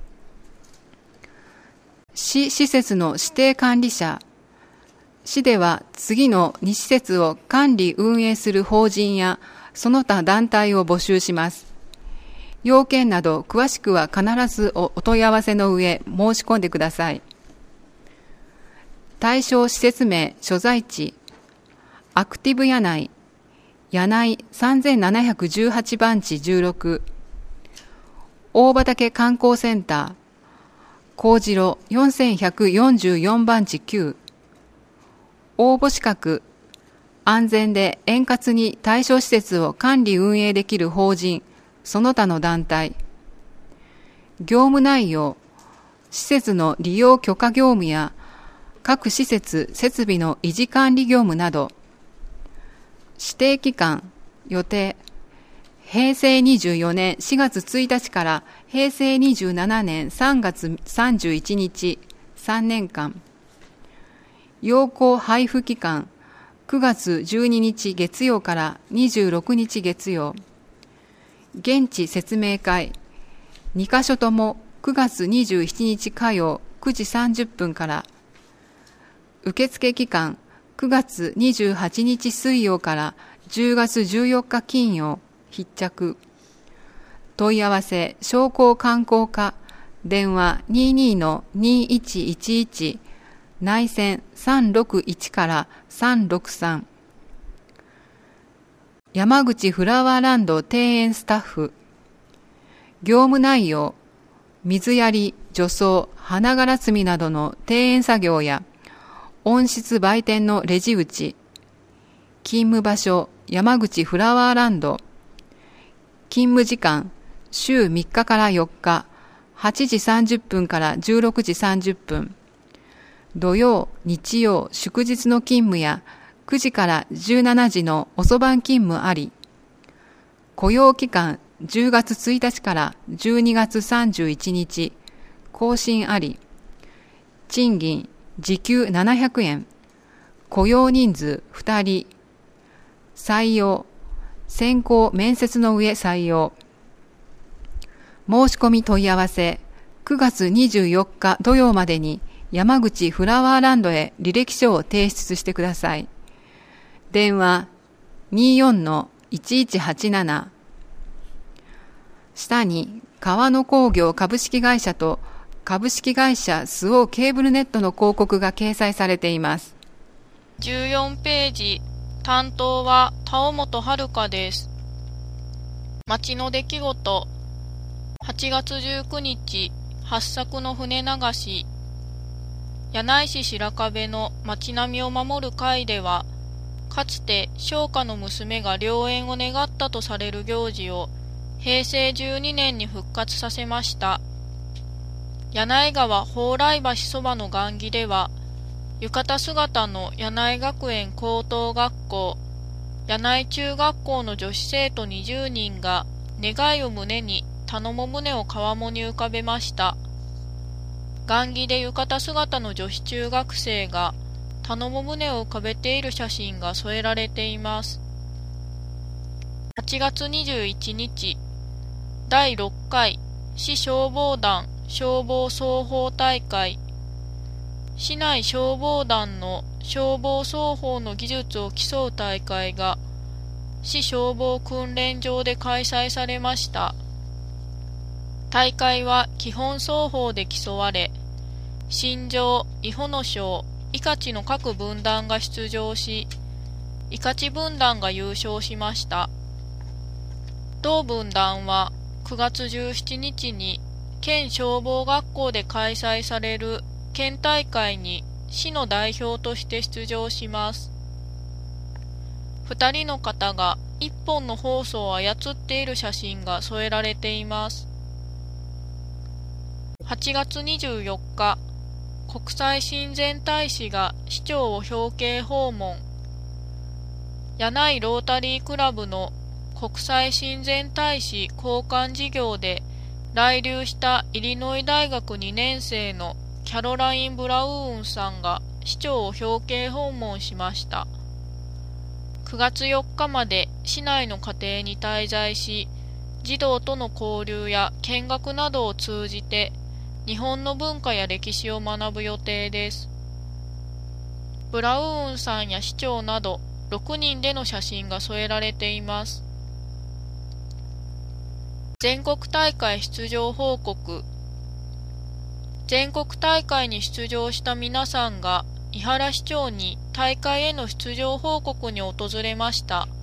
市施設の指定管理者。市では次の2施設を管理運営する法人やその他団体を募集します。要件など詳しくは必ずお問い合わせの上申し込んでください。対象施設名所在地、アクティブ柳井、柳井3718番地16、大畑観光センター、幸次郎4144番地9。応募資格、安全で円滑に対象施設を管理運営できる法人、その他の団体。業務内容、施設の利用許可業務や各施設設備の維持管理業務など。指定期間、予定、平成24年4月1日から平成27年3月31日3年間。要項配布期間、9月12日月曜から26日月曜。現地説明会、2カ所とも9月27日火曜9時30分から。受付期間、9月28日水曜から10月14日金曜。必着。問い合わせ、商工観光課、電話 22-2111 内線361から363。山口フラワーランド庭園スタッフ。業務内容、水やり、除草、花柄摘みなどの庭園作業や温室売店のレジ打ち。勤務場所、山口フラワーランド。勤務時間、週3日から4日、8時30分から16時30分。土曜、日曜、祝日の勤務や9時から17時の遅番勤務あり。雇用期間、10月1日から12月31日、更新あり。賃金、時給700円。雇用人数2人。採用、選考面接の上採用。申し込み問い合わせ、9月24日土曜までに山口フラワーランドへ履歴書を提出してください。電話 24-1187。下に川野工業株式会社と株式会社スオーケーブルネットの広告が掲載されています。 14ページ、担当は田尾本遥です。町の出来事、8月19日、八作の船流し。柳井市白壁の町並みを守る会では、 かつて商家の娘が良縁を願ったとされる行事を平成12年に復活させました。柳井川蓬莱橋そばの雁木では、浴衣姿の柳井学園高等学校、柳井中学校の女子生徒20人が願いを胸に頼も舟を川面に浮かべました。雁木で浴衣姿の女子中学生が頼も舟を浮かべている写真が添えられています。8月21日、第6回市消防団消防操法大会、市内消防団の消防操法の技術を競う大会が市消防訓練場で開催されました。大会は基本操法で競われ、新庄、伊保野省、伊勝の各分団が出場し、伊勝分団が優勝しました。同分団は9月17日に県消防学校で開催される県大会に市の代表として出場します。2人の方が1本のホースを操っている写真が添えられています。8月24日、国際親善大使が市長を表敬訪問。柳井ロータリークラブの国際親善大使交換事業で来留したイリノイ大学2年生のキャロライン・ブラウーンさんが市長を表敬訪問しました。9月4日まで市内の家庭に滞在し、児童との交流や見学などを通じて日本の文化や歴史を学ぶ予定です。ブラウーンさんや市長など6人での写真が添えられています。全国大会出場報告。全国大会に出場した皆さんが伊原市長に大会への出場報告に訪れました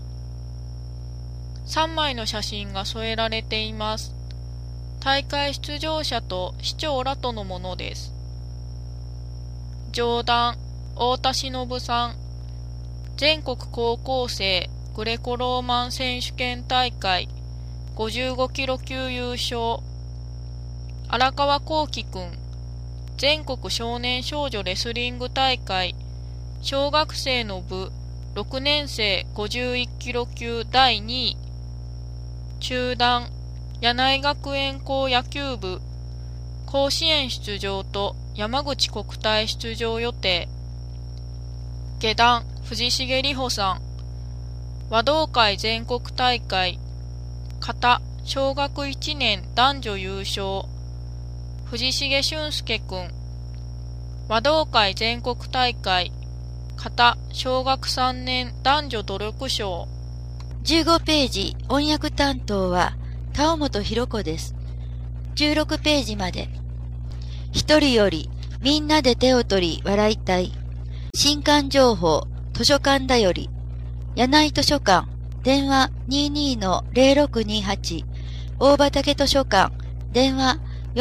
。3枚の写真が添えられています。大会出場者と市長らとのものです。上段、太田忍さん。全国高校生グレコローマン選手権大会55キロ級優勝。荒川幸輝くん。全国少年少女レスリング大会小学生の部6年生51キロ級第2位。中段、柳井学園校野球部甲子園出場と山口国体出場予定。下段、藤重里穂さん。和同会全国大会形小学1年男女優勝。藤重俊介くん。和同会全国大会形小学3年男女努力賞。 15ページ音訳担当は田尾本博子です。16ページまで。一人よりみんなで手を取り笑いたい。新刊情報図書館だより。柳井図書館電話 22-0628 大畑図書館電話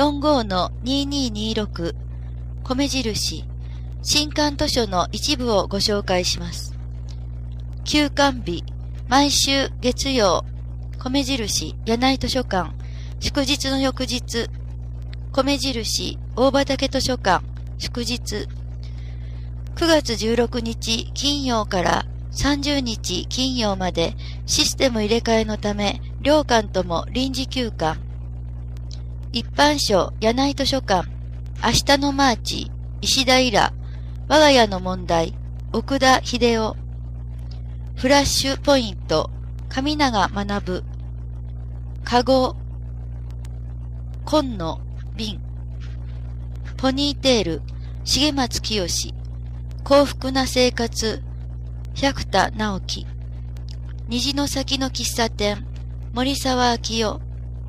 45-2226 米印新刊図書の一部をご紹介します。休館日毎週月曜米印柳井図書館祝日の翌日米印大畑図書館祝日9月16日金曜から30日金曜までシステム入れ替えのため両館とも臨時休館。一般書柳井図書館明日のマーチ石田イラ我が家の問題奥田秀夫フラッシュポイント上永学かご紺の瓶ポニーテール重松清幸福な生活百田直樹虹の先の喫茶店森沢明夫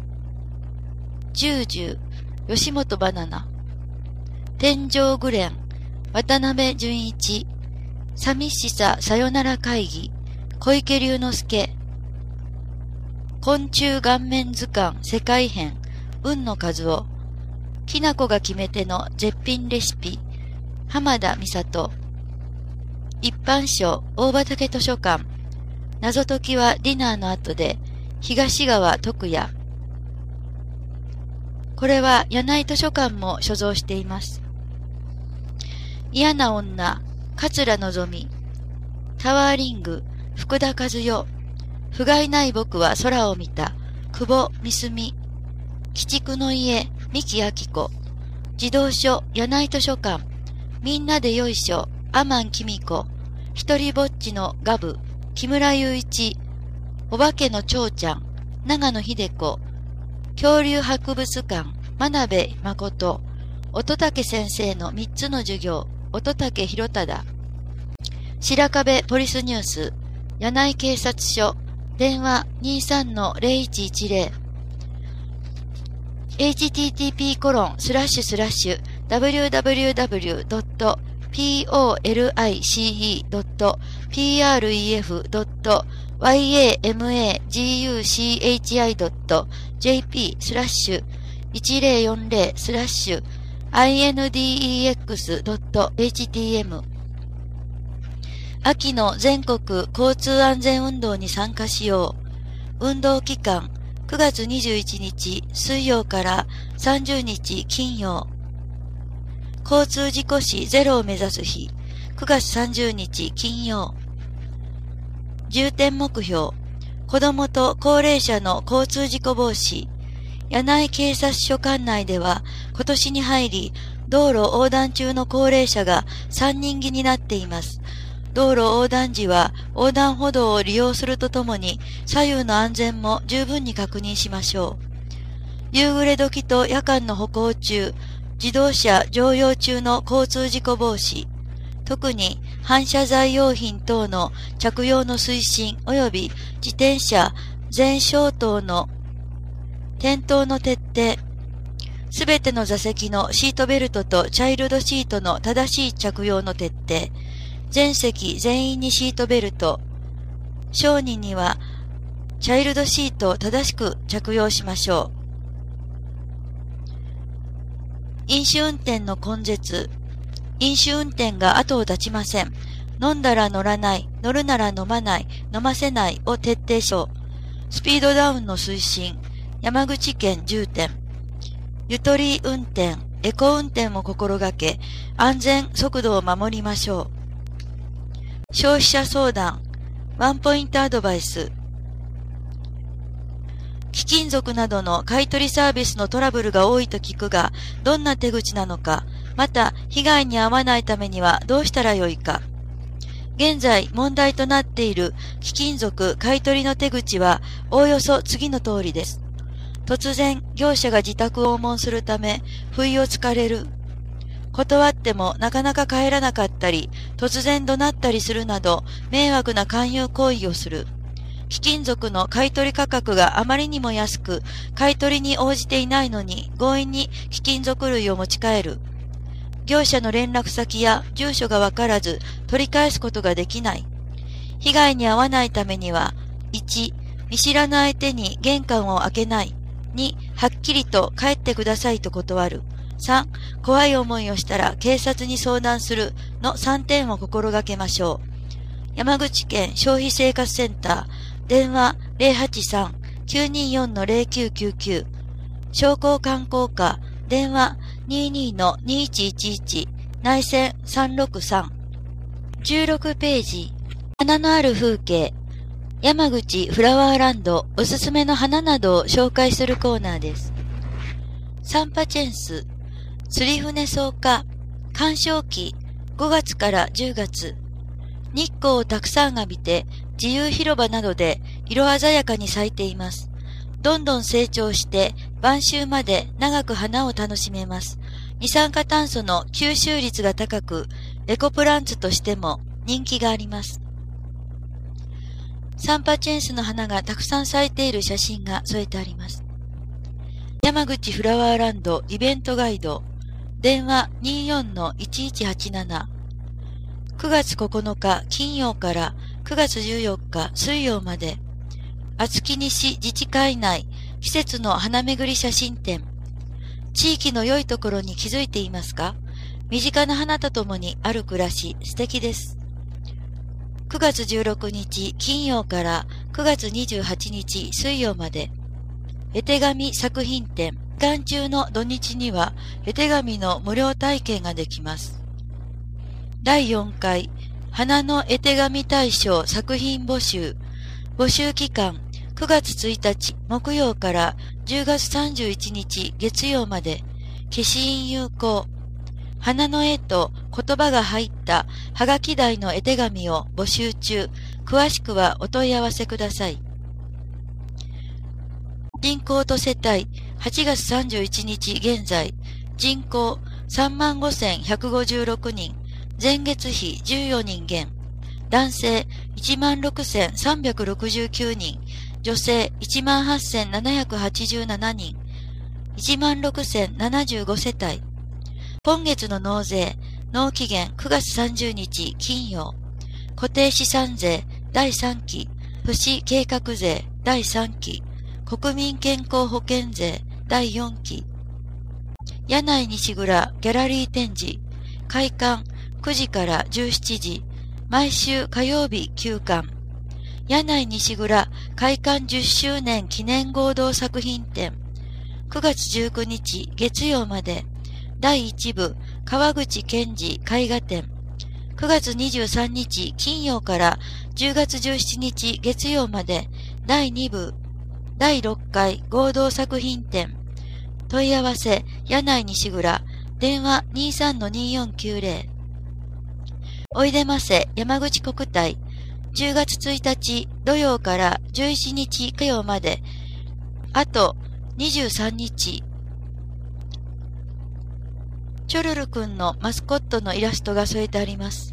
ジュージュ吉本バナナ天井グレン渡辺淳一寂しささよなら会議小池龍之介昆虫顔面図鑑世界編雲野和夫きなこが決め手の絶品レシピ浜田美里一般書大畑図書館。謎解きはディナーの後で、東川徳也。これは柳井図書館も所蔵しています。嫌な女、桂のぞみ。タワーリング、福田和代。不甲斐ない僕は空を見た、久保みすみ。鬼畜の家、三木明子。児童書、柳井図書館。みんなでよいしょ、アマンキミコ。一人ぼっちのガブ、木村雄一。お化けの蝶ちゃん、長野秀子。恐竜博物館、真鍋誠。乙武先生の3つの授業、乙武博忠。白壁ポリスニュース、柳井警察署。電話 23-0110 www.police-1040.htm 秋の全国交通安全運動に参加しよう。運動期間9月21日水曜から30日金曜。交通事故死ゼロを目指す日9月30日金曜。重点目標、子どもと高齢者の交通事故防止。柳井警察署管内では今年に入り道路横断中の高齢者が3人気になっています。道路横断時は横断歩道を利用するとともに左右の安全も十分に確認しましょう。夕暮れ時と夜間の歩行中、自動車乗用中の交通事故防止、特に反射材用品等の着用の推進及び自転車全消灯の点灯の徹底、すべての座席のシートベルトとチャイルドシートの正しい着用の徹底、全席全員にシートベルト。小人にはチャイルドシートを正しく着用しましょう。飲酒運転の根絶。飲酒運転が後を絶ちません。飲んだら乗らない、乗るなら飲まない、飲ませないを徹底しよう。スピードダウンの推進。山口県重点。ゆとり運転、エコ運転も心がけ、安全速度を守りましょう。消費者相談、ワンポイントアドバイス。貴金属などの買取サービスのトラブルが多いと聞くが、どんな手口なのか、また被害に遭わないためにはどうしたらよいか。現在問題となっている貴金属買取の手口は、おおよそ次の通りです。突然、業者が自宅を訪問するため、不意をつかれる。断ってもなかなか帰らなかったり、突然怒鳴ったりするなど、迷惑な勧誘行為をする。貴金属の買取価格があまりにも安く、買取に応じていないのに、強引に貴金属類を持ち帰る。業者の連絡先や住所がわからず、取り返すことができない。被害に遭わないためには、1、見知らぬ相手に玄関を開けない。2、はっきりと帰ってくださいと断る。3、怖い思いをしたら警察に相談するの3点を心がけましょう。山口県消費生活センター、電話 083-924-0999、商工観光課、電話 22-2111、内線363。16ページ、花のある風景、山口フラワーランドおすすめの花などを紹介するコーナーです。サンパチェンス、釣り船草加、鑑賞期5月から10月。日光をたくさん浴びて自由広場などで色鮮やかに咲いています。どんどん成長して晩秋まで長く花を楽しめます。二酸化炭素の吸収率が高く、エコプランツとしても人気があります。サンパチェンスの花がたくさん咲いている写真が添えてあります。山口フラワーランドイベントガイド、電話 24-1187。9月9日金曜から9月14日水曜まで、厚木西自治会内季節の花巡り写真展。地域の良いところに気づいていますか？身近な花とともにある暮らし、素敵です。 9月16日金曜から9月28日水曜まで、絵手紙作品展、期間中の土日には絵手紙の無料体験ができます。第4回花の絵手紙大賞作品募集。募集期間9月1日木曜から10月31日月曜まで、消印有効。花の絵と言葉が入ったはがき台の絵手紙を募集中。詳しくはお問い合わせください。人口と世帯、8月31日現在、人口 35,156 人、前月比14人減、男性 16,369 人、女性 18,787 人、16,075 世帯。今月の納税、納期限9月30日金曜。固定資産税第3期、府市計画税第3期、国民健康保険税第4期。柳井西蔵ギャラリー展示、開館9時から17時、毎週火曜日休館。柳井西蔵開館10周年記念合同作品展、9月19日月曜まで、第1部川口健二絵画展、9月23日金曜から10月17日月曜まで、第2部第6回合同作品展。問い合わせ柳井西蔵、電話 23-2490。おいでませ山口国体、10月1日土曜から11日火曜まで、あと23日。チョルルくんのマスコットのイラストが添えてあります。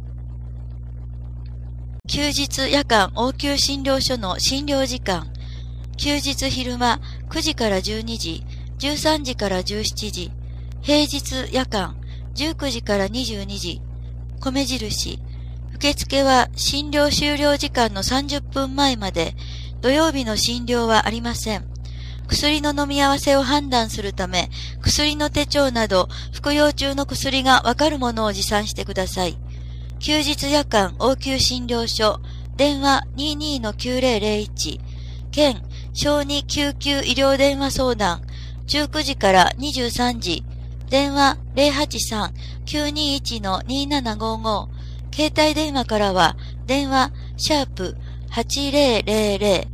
休日夜間応急診療所の診療時間。休日昼間9時から12時、13時から17時。平日夜間19時から22時。米印。受付は診療終了時間の30分前まで。土曜日の診療はありません。薬の飲み合わせを判断するため、薬の手帳など服用中の薬がわかるものを持参してください。休日夜間応急診療所、電話 22-9001、県小児救急医療電話相談、19時から23時、電話 083-921-2755、携帯電話からは電話#8000。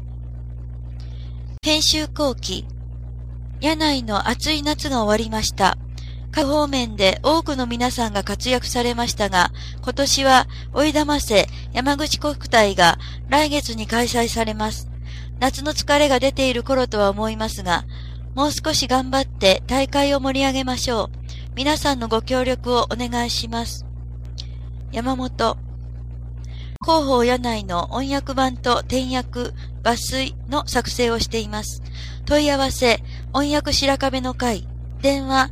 編集後期。柳井の暑い夏が終わりました。各方面で多くの皆さんが活躍されましたが、今年はおいだませ山口国体が来月に開催されます。夏の疲れが出ている頃とは思いますが、もう少し頑張って大会を盛り上げましょう。皆さんのご協力をお願いします。山本。広報柳井の音訳版と転訳、抜粋の作成をしています。問い合わせ、音訳白壁の会、電話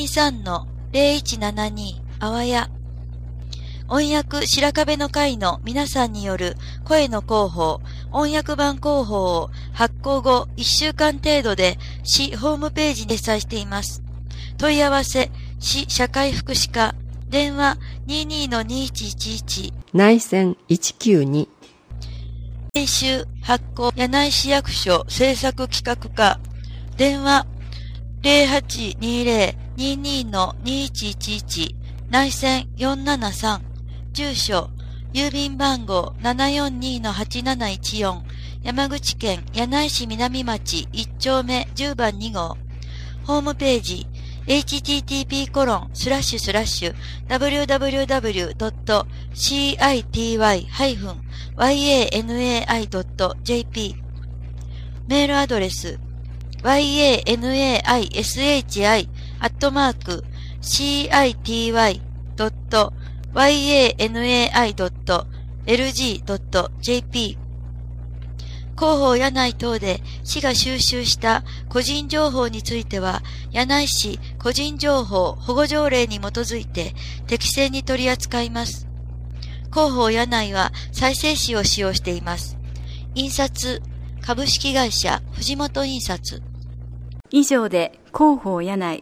23-0172 あわや。音訳白壁の会の皆さんによる声の広報、音訳版広報を発行後1週間程度で市ホームページに掲載しています。問い合わせ、市社会福祉課、電話 22-2111 内線192。 編集発行柳井市役所制作企画課、電話 0820-22-2111 内線473、住所郵便番号 742-8714 山口県柳井市南町1丁目10番2号。ホームページhttp://www.city-yanai.jp メールアドレス yanaishi@city-yanai.lg.jp 広報柳井等で市が収集した個人情報については、柳井市個人情報保護条例に基づいて適正に取り扱います。広報柳井は再生紙を使用しています。印刷株式会社藤本印刷。 以上で広報柳井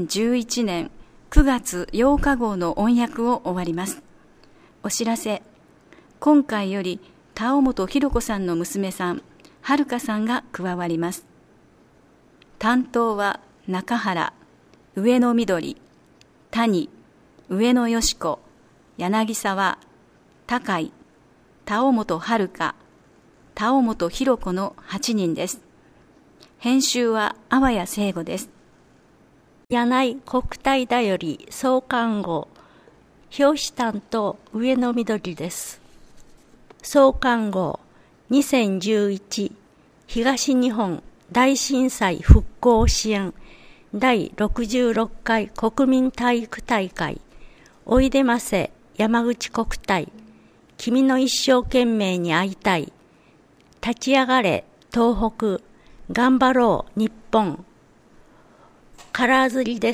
2011年9月8日号の音訳を終わります。お知らせ。 今回より田尾本博子さんの娘さん、はるかさんが加わります。担当は中原、上野緑、谷、上野よし子、柳沢、高井、田尾本遥、田尾本博子の8人です。編集は阿波谷聖吾です。 柳井国体だより創刊号、表紙担当上野緑です。創刊号2011東日本大震災復興支援第66回国民体育大会、おいでませ山口国体、君の一生懸命に会いたい、立ち上がれ東北、頑張ろう日本、カラー刷りです。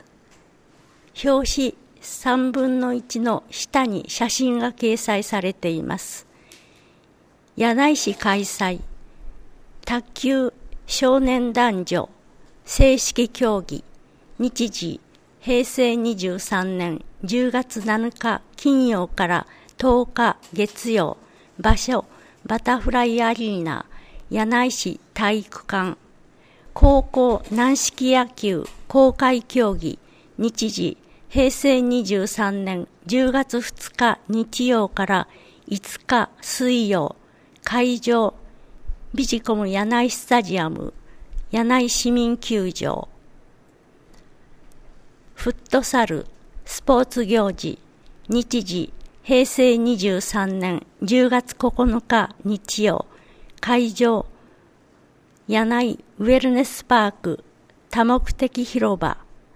表紙3分の1の下に写真が掲載されています。柳井市開催、卓球少年男女正式競技、日時平成23年10月7日金曜から10日月曜、場所バタフライアリーナ柳井市体育館、高校軟式野球公開競技、日時平成23年10月2日日曜から5日水曜、会場ビジコム柳井スタジアム、柳井市民球場。フットサルスポーツ行事、日時平成23年10月9日日曜、会場柳井ウェルネスパーク多目的広場。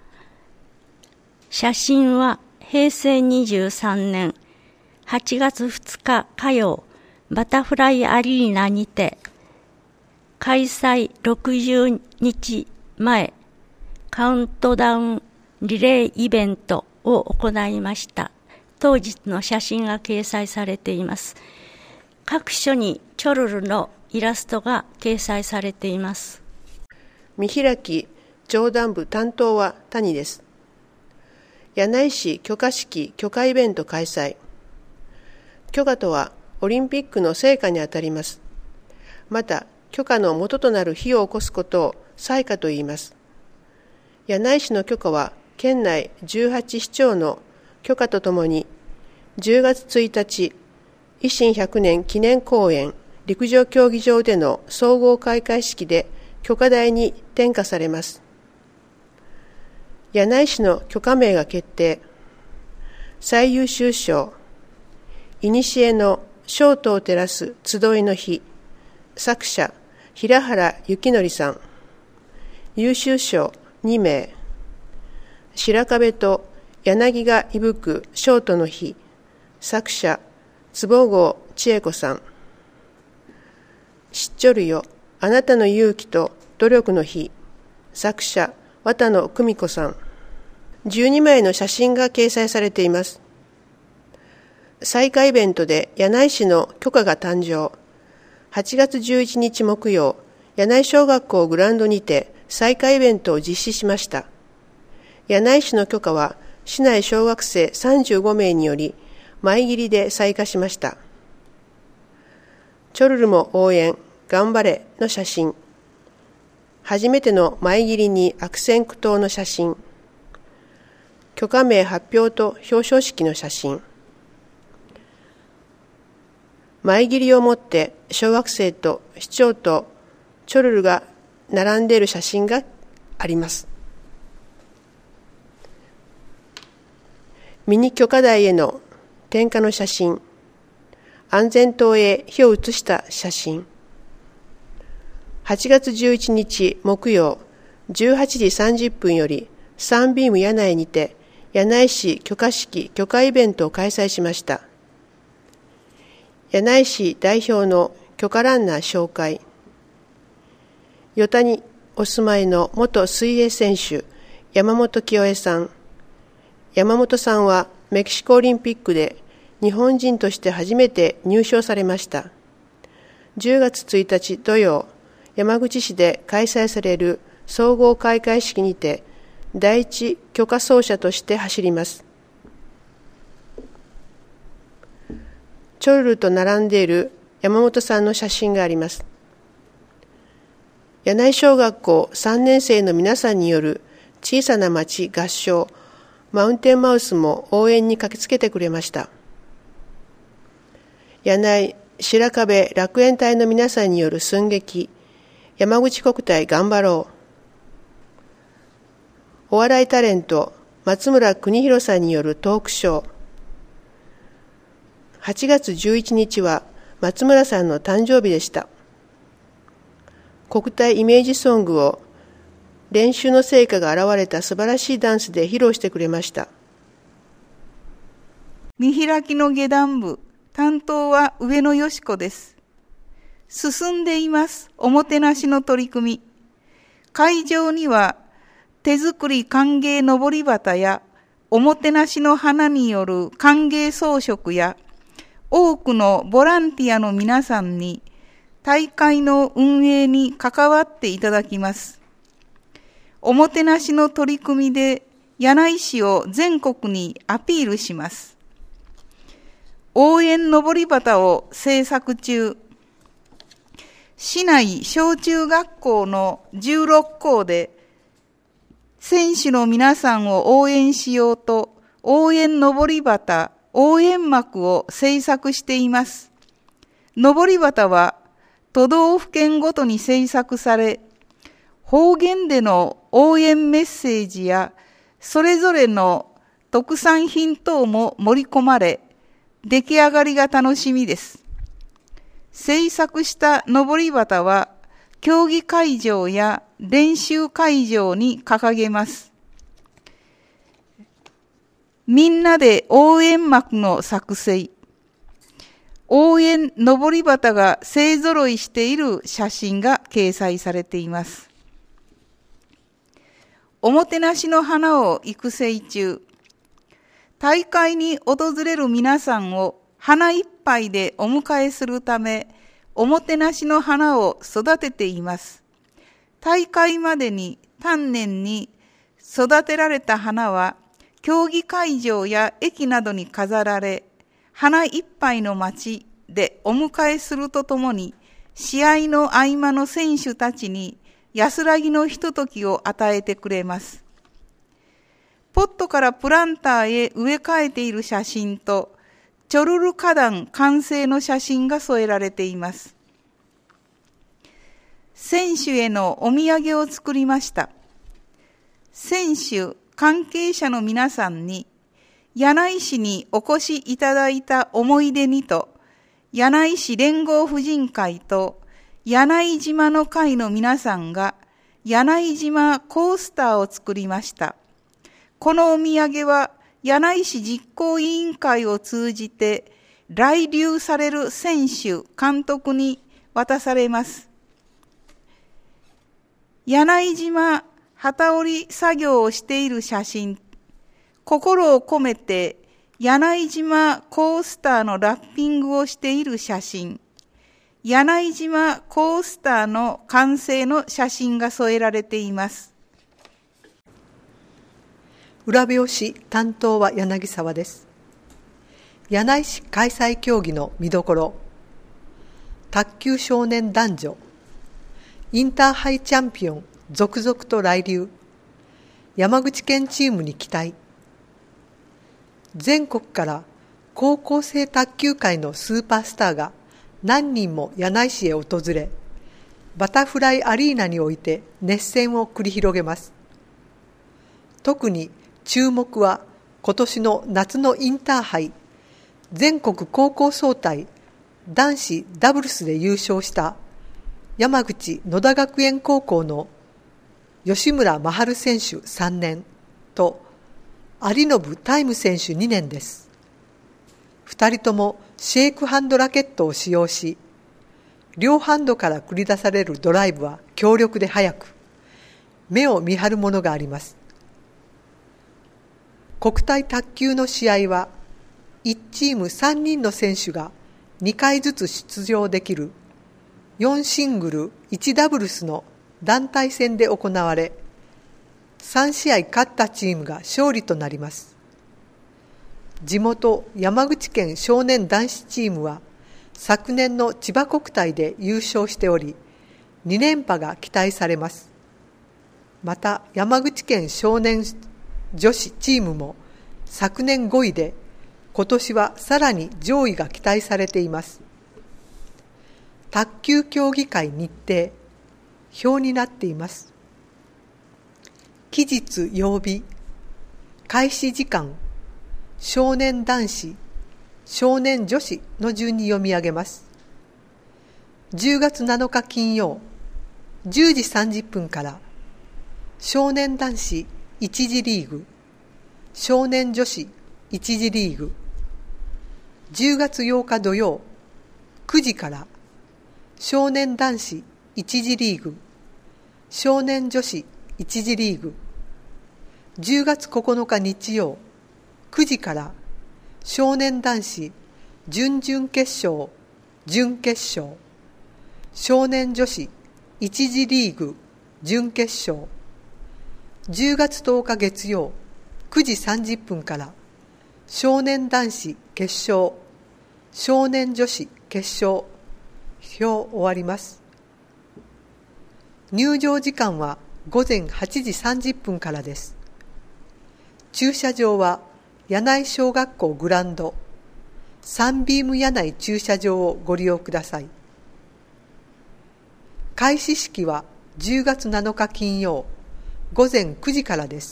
写真は平成23年8月2日火曜、バタフライアリーナにて開催60日前カウントダウンリレーイベントを行いました。当日の写真が掲載されています。各所にチョルルのイラストが掲載されています。 見開き上段部担当は谷です。柳井市許可式許可イベント開催。許可とはオリンピックの成果にあたります。また許可の元となる日を起こすことを採可と言います。柳井市の許可は県内18市町の許可とともに10月1日維新100年記念公演陸上競技場での総合開会式で許可台に転嫁されます。柳井市の許可名が決定。最優秀賞、いにしえの正灯を照らす集いの日、作者平原幸則さん。優秀賞2名、白壁と柳が息吹く正灯の日、作者坪郷千恵子さん。知っちょるよあなたの勇気と努力の日、作者綿野久美子さん。12枚の写真が掲載されています。採火イベントで柳井市の許可が誕生。8月11日木曜、柳井小学校グラウンドにて採火イベントを実施しました。柳井市の許可は市内小学生35名により前切りで採火しました。チョルルも応援、頑張れの写真。初めての前切りに悪戦苦闘の写真。許可名発表と表彰式の写真。前切りを持って小学生と市長とチョルルが並んでいる写真があります。ミニ許可台への点火の写真。安全灯へ火を移した写真。8月11日木曜18時30分よりサンビーム柳井にて柳井市許可式許可イベントを開催しました。柳井市代表の許可ランナー紹介。与田にお住まいの元水泳選手山本清江さん。山本さんはメキシコオリンピックで日本人として初めて入賞されました。10月1日土曜、山口市で開催される総合開会式にて第一許可走者として走ります。 チョルルと並んでいる山本さんの写真があります。柳井小学校3年生の皆さんによる小さな町合唱、マウンテンマウスも応援に駆けつけてくれました。柳井白壁楽園隊の皆さんによる寸劇、山口国体頑張ろう。お笑いタレント、松村邦弘さんによるトークショー。8月11日は松村さんの誕生日でした。国体イメージソングを練習の成果が現れた素晴らしいダンスで披露してくれました。 見開きの下段部、担当は上野よし子です。進んでいます、おもてなしの取り組み。会場には手作り歓迎のぼり旗やおもてなしの花による歓迎装飾や多くのボランティアの皆さんに大会の運営に関わっていただきます。おもてなしの取り組みで柳井市を全国にアピールします。応援のぼり旗を制作中、市内小中学校の16校で選手の皆さんを応援しようと応援のぼり旗、応援幕を制作しています。のぼり旗は都道府県ごとに制作され、方言での応援メッセージやそれぞれの特産品等も盛り込まれ、出来上がりが楽しみです。制作したのぼり旗は競技会場や練習会場に掲げます。みんなで応援幕の作成。応援のぼり旗が勢ぞろいしている写真が掲載されています。おもてなしの花を育成中。大会に訪れる皆さんを花いっぱいでお迎えするため、おもてなしの花を育てています。大会までに丹念に育てられた花は、競技会場や駅などに飾られ、花いっぱいの街でお迎えするとともに、試合の合間の選手たちに安らぎのひとときを与えてくれます。ポットからプランターへ植え替えている写真と、チョルル花壇完成の写真が添えられています。選手へのお土産を作りました。選手、関係者の皆さんに、柳井市にお越しいただいた思い出にと、柳井市連合婦人会と柳井島の会の皆さんが柳井島コースターを作りました。このお土産は柳井市実行委員会を通じて来留される選手、監督に渡されます。柳井島機織り作業をしている写真、心を込めて柳井島コースターのラッピングをしている写真、柳井島コースターの完成の写真が添えられています。 裏表紙担当は柳沢です。柳井市開催競技の見どころ、卓球少年男女、インターハイチャンピオン続々と来留、山口県チームに期待。全国から高校生卓球界のスーパースターが何人も柳井市へ訪れ、バタフライアリーナにおいて熱戦を繰り広げます。特に注目は今年の夏のインターハイ全国高校総体男子ダブルスで優勝した山口野田学園高校の吉村真晴選手3年と有信タイム選手2年です。2人ともシェイクハンドラケットを使用し、両ハンドから繰り出されるドライブは強力で速く、目を見張るものがあります。国体卓球の試合は、1チーム3人の選手が2回ずつ出場できる4シングル1ダブルスの団体戦で行われ、3試合勝ったチームが勝利となります。 地元山口県少年男子チームは昨年の千葉国体で優勝しており、2連覇が期待されます。また山口県少年女子チームも昨年5位で、今年はさらに上位が期待されています。卓球競技会日程、表になっています。期日曜日、開始時間、少年男子、少年女子の順に読み上げます。10月7日金曜、10時30分から少年男子1次リーグ、少年女子1次リーグ。10月8日土曜、9時から少年男子1次リーグ、少年女子1次リーグ。10月9日日曜、9時から少年男子準々決勝、準決勝、少年女子1次リーグ準決勝。10月10日月曜、9時30分から少年男子決勝、少年女子決勝。表終わります。入場時間は午前8時30分からです。駐車場は柳井小学校グランド、サンビーム柳井駐車場をご利用ください。開始式は10月7日金曜、午前9時からです。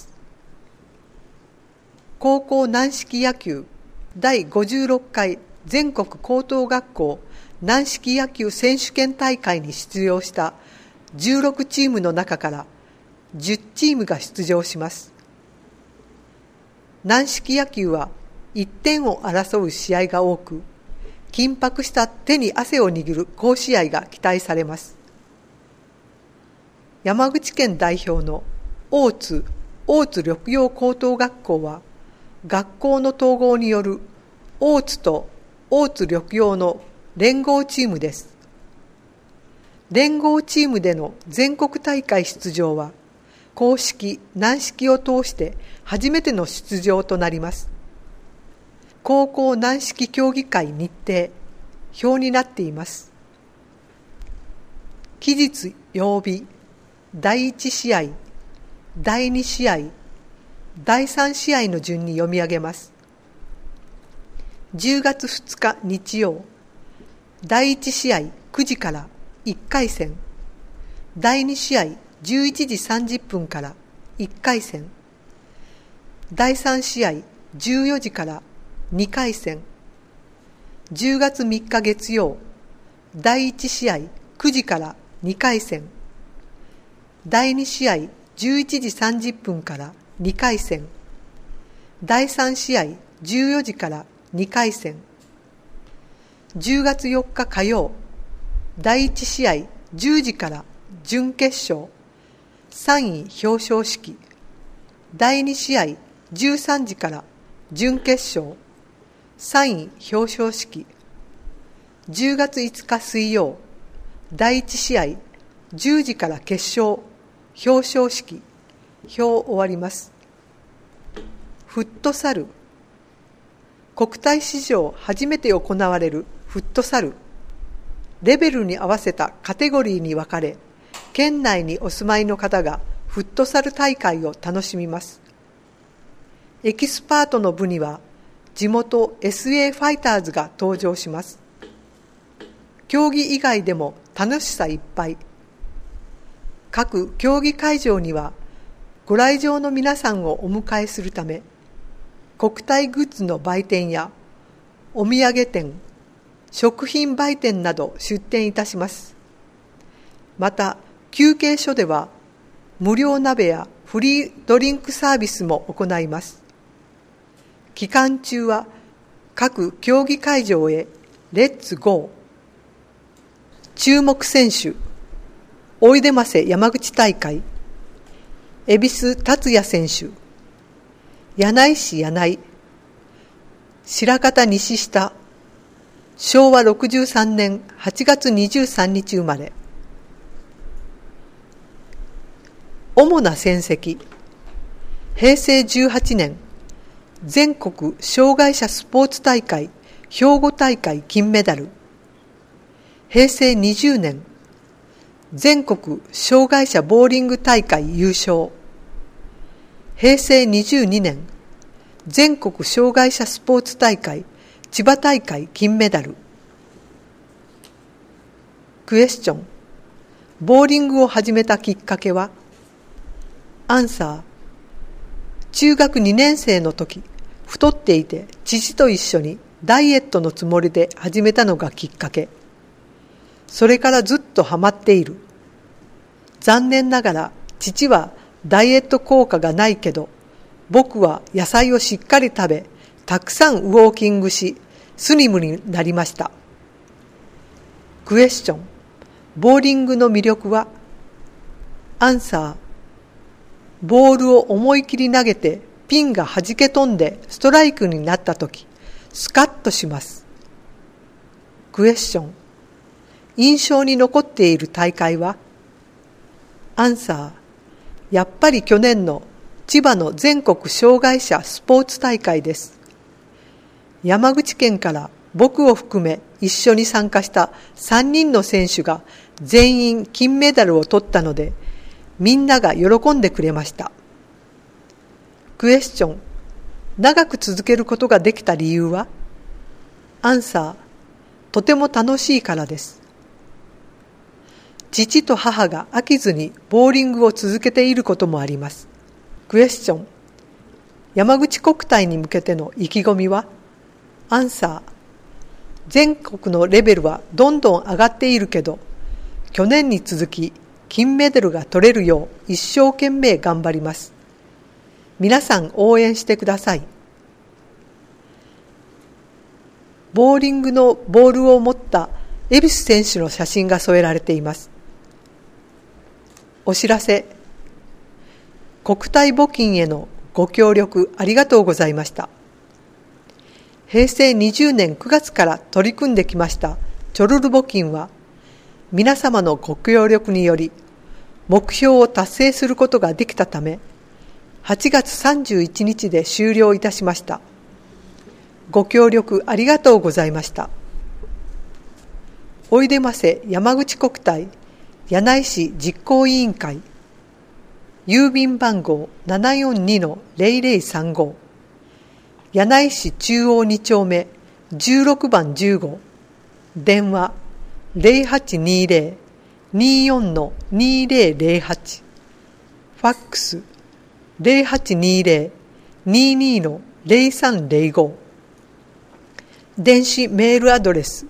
高校軟式野球第56回全国高等学校軟式野球選手権大会に出場した16チームの中から10チームが出場します。軟式野球は1点を争う試合が多く、緊迫した手に汗を握る好試合が期待されます。山口県代表の大津緑陽高等学校は、学校の統合による大津と大津緑陽の連合チームです。連合チームでの全国大会出場は、硬式、軟式を通して初めての出場となります。高校軟式競技会日程、表になっています。期日曜日、第1試合、第2試合、第3試合の順に読み上げます。10月2日日曜、第1試合9時から1回戦、第2試合11時30分から1回戦、第3試合14時から2回戦。10月3日月曜、第1試合9時から2回戦、第2試合11時30分から2回戦、第3試合14時から2回戦。10月4日火曜、第1試合10時から準決勝、3位表彰式。第2試合13時から準決勝、3位表彰式。10月5日水曜、第1試合10時から決勝、表彰式。表終わります。フットサル。国体史上初めて行われるフットサル。レベルに合わせたカテゴリーに分かれ、県内にお住まいの方がフットサル大会を楽しみます。エキスパートの部には地元 SA ファイターズが登場します。競技以外でも楽しさいっぱい。各競技会場にはご来場の皆さんをお迎えするため、国体グッズの売店やお土産店、食品売店など出店いたします。また休憩所では無料鍋やフリードリンクサービスも行います。期間中は各競技会場へレッツゴー。注目選手、おいでませ山口大会、恵比寿達也選手、柳井市柳井、白方西下、昭和63年8月23日生まれ。主な戦績、平成18年全国障害者スポーツ大会兵庫大会金メダル。平成20年全国障害者ボーリング大会優勝。平成22年全国障害者スポーツ大会千葉大会金メダル。クエスチョン。ボーリングを始めたきっかけは？アンサー。中学2年生の時、太っていて父と一緒にダイエットのつもりで始めたのがきっかけ。それからずっとハマっている。残念ながら父はダイエット効果がないけど、僕は野菜をしっかり食べ、たくさんウォーキングし、スリムになりました。クエスチョン。ボーリングの魅力は？アンサー。ボールを思い切り投げてピンが弾け飛んでストライクになったとき、スカッとします。クエスチョン。印象に残っている大会は？アンサー。やっぱり去年の千葉の全国障害者スポーツ大会です。山口県から僕を含め一緒に参加した3人の選手が全員金メダルを取ったので、みんなが喜んでくれました。クエスチョン。長く続けることができた理由は？アンサー。とても楽しいからです。父と母が飽きずにボーリングを続けていることもあります。クエスチョン。山口国体に向けての意気込みは？アンサー。全国のレベルはどんどん上がっているけど、去年に続き金メダルが取れるよう一生懸命頑張ります。皆さん応援してください。ボーリングのボールを持った恵比寿選手の写真が添えられています。お知らせ。国体募金へのご協力ありがとうございました。平成20年9月から取り組んできましたチョルル募金は、皆様のご協力により目標を達成することができたため、8月31日で終了いたしました。ご協力ありがとうございました。おいでませ山口国体柳井市実行委員会、郵便番号 742-0035、柳井市中央2丁目16番10号、電話 0820-24-2008、ファックス 0820-22-0305、電子メールアドレス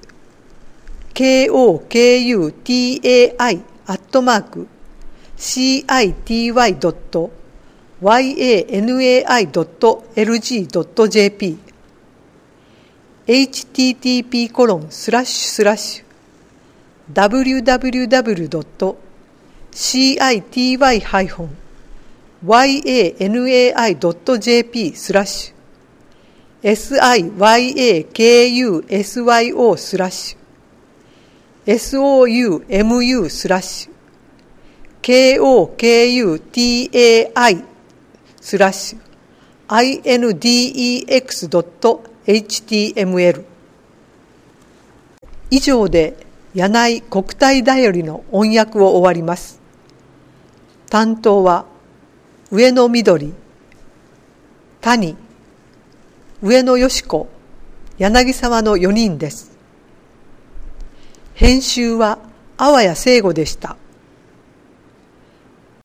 kokutai@city.yanai.lg.jp http://www.city-yanai.jp soumou/kokutai-index.html。 以上で柳井国体だよりの音訳を終わります。担当は上野みどり、谷、上野よし子、柳沢の4人です。編集は阿波谷聖吾でした。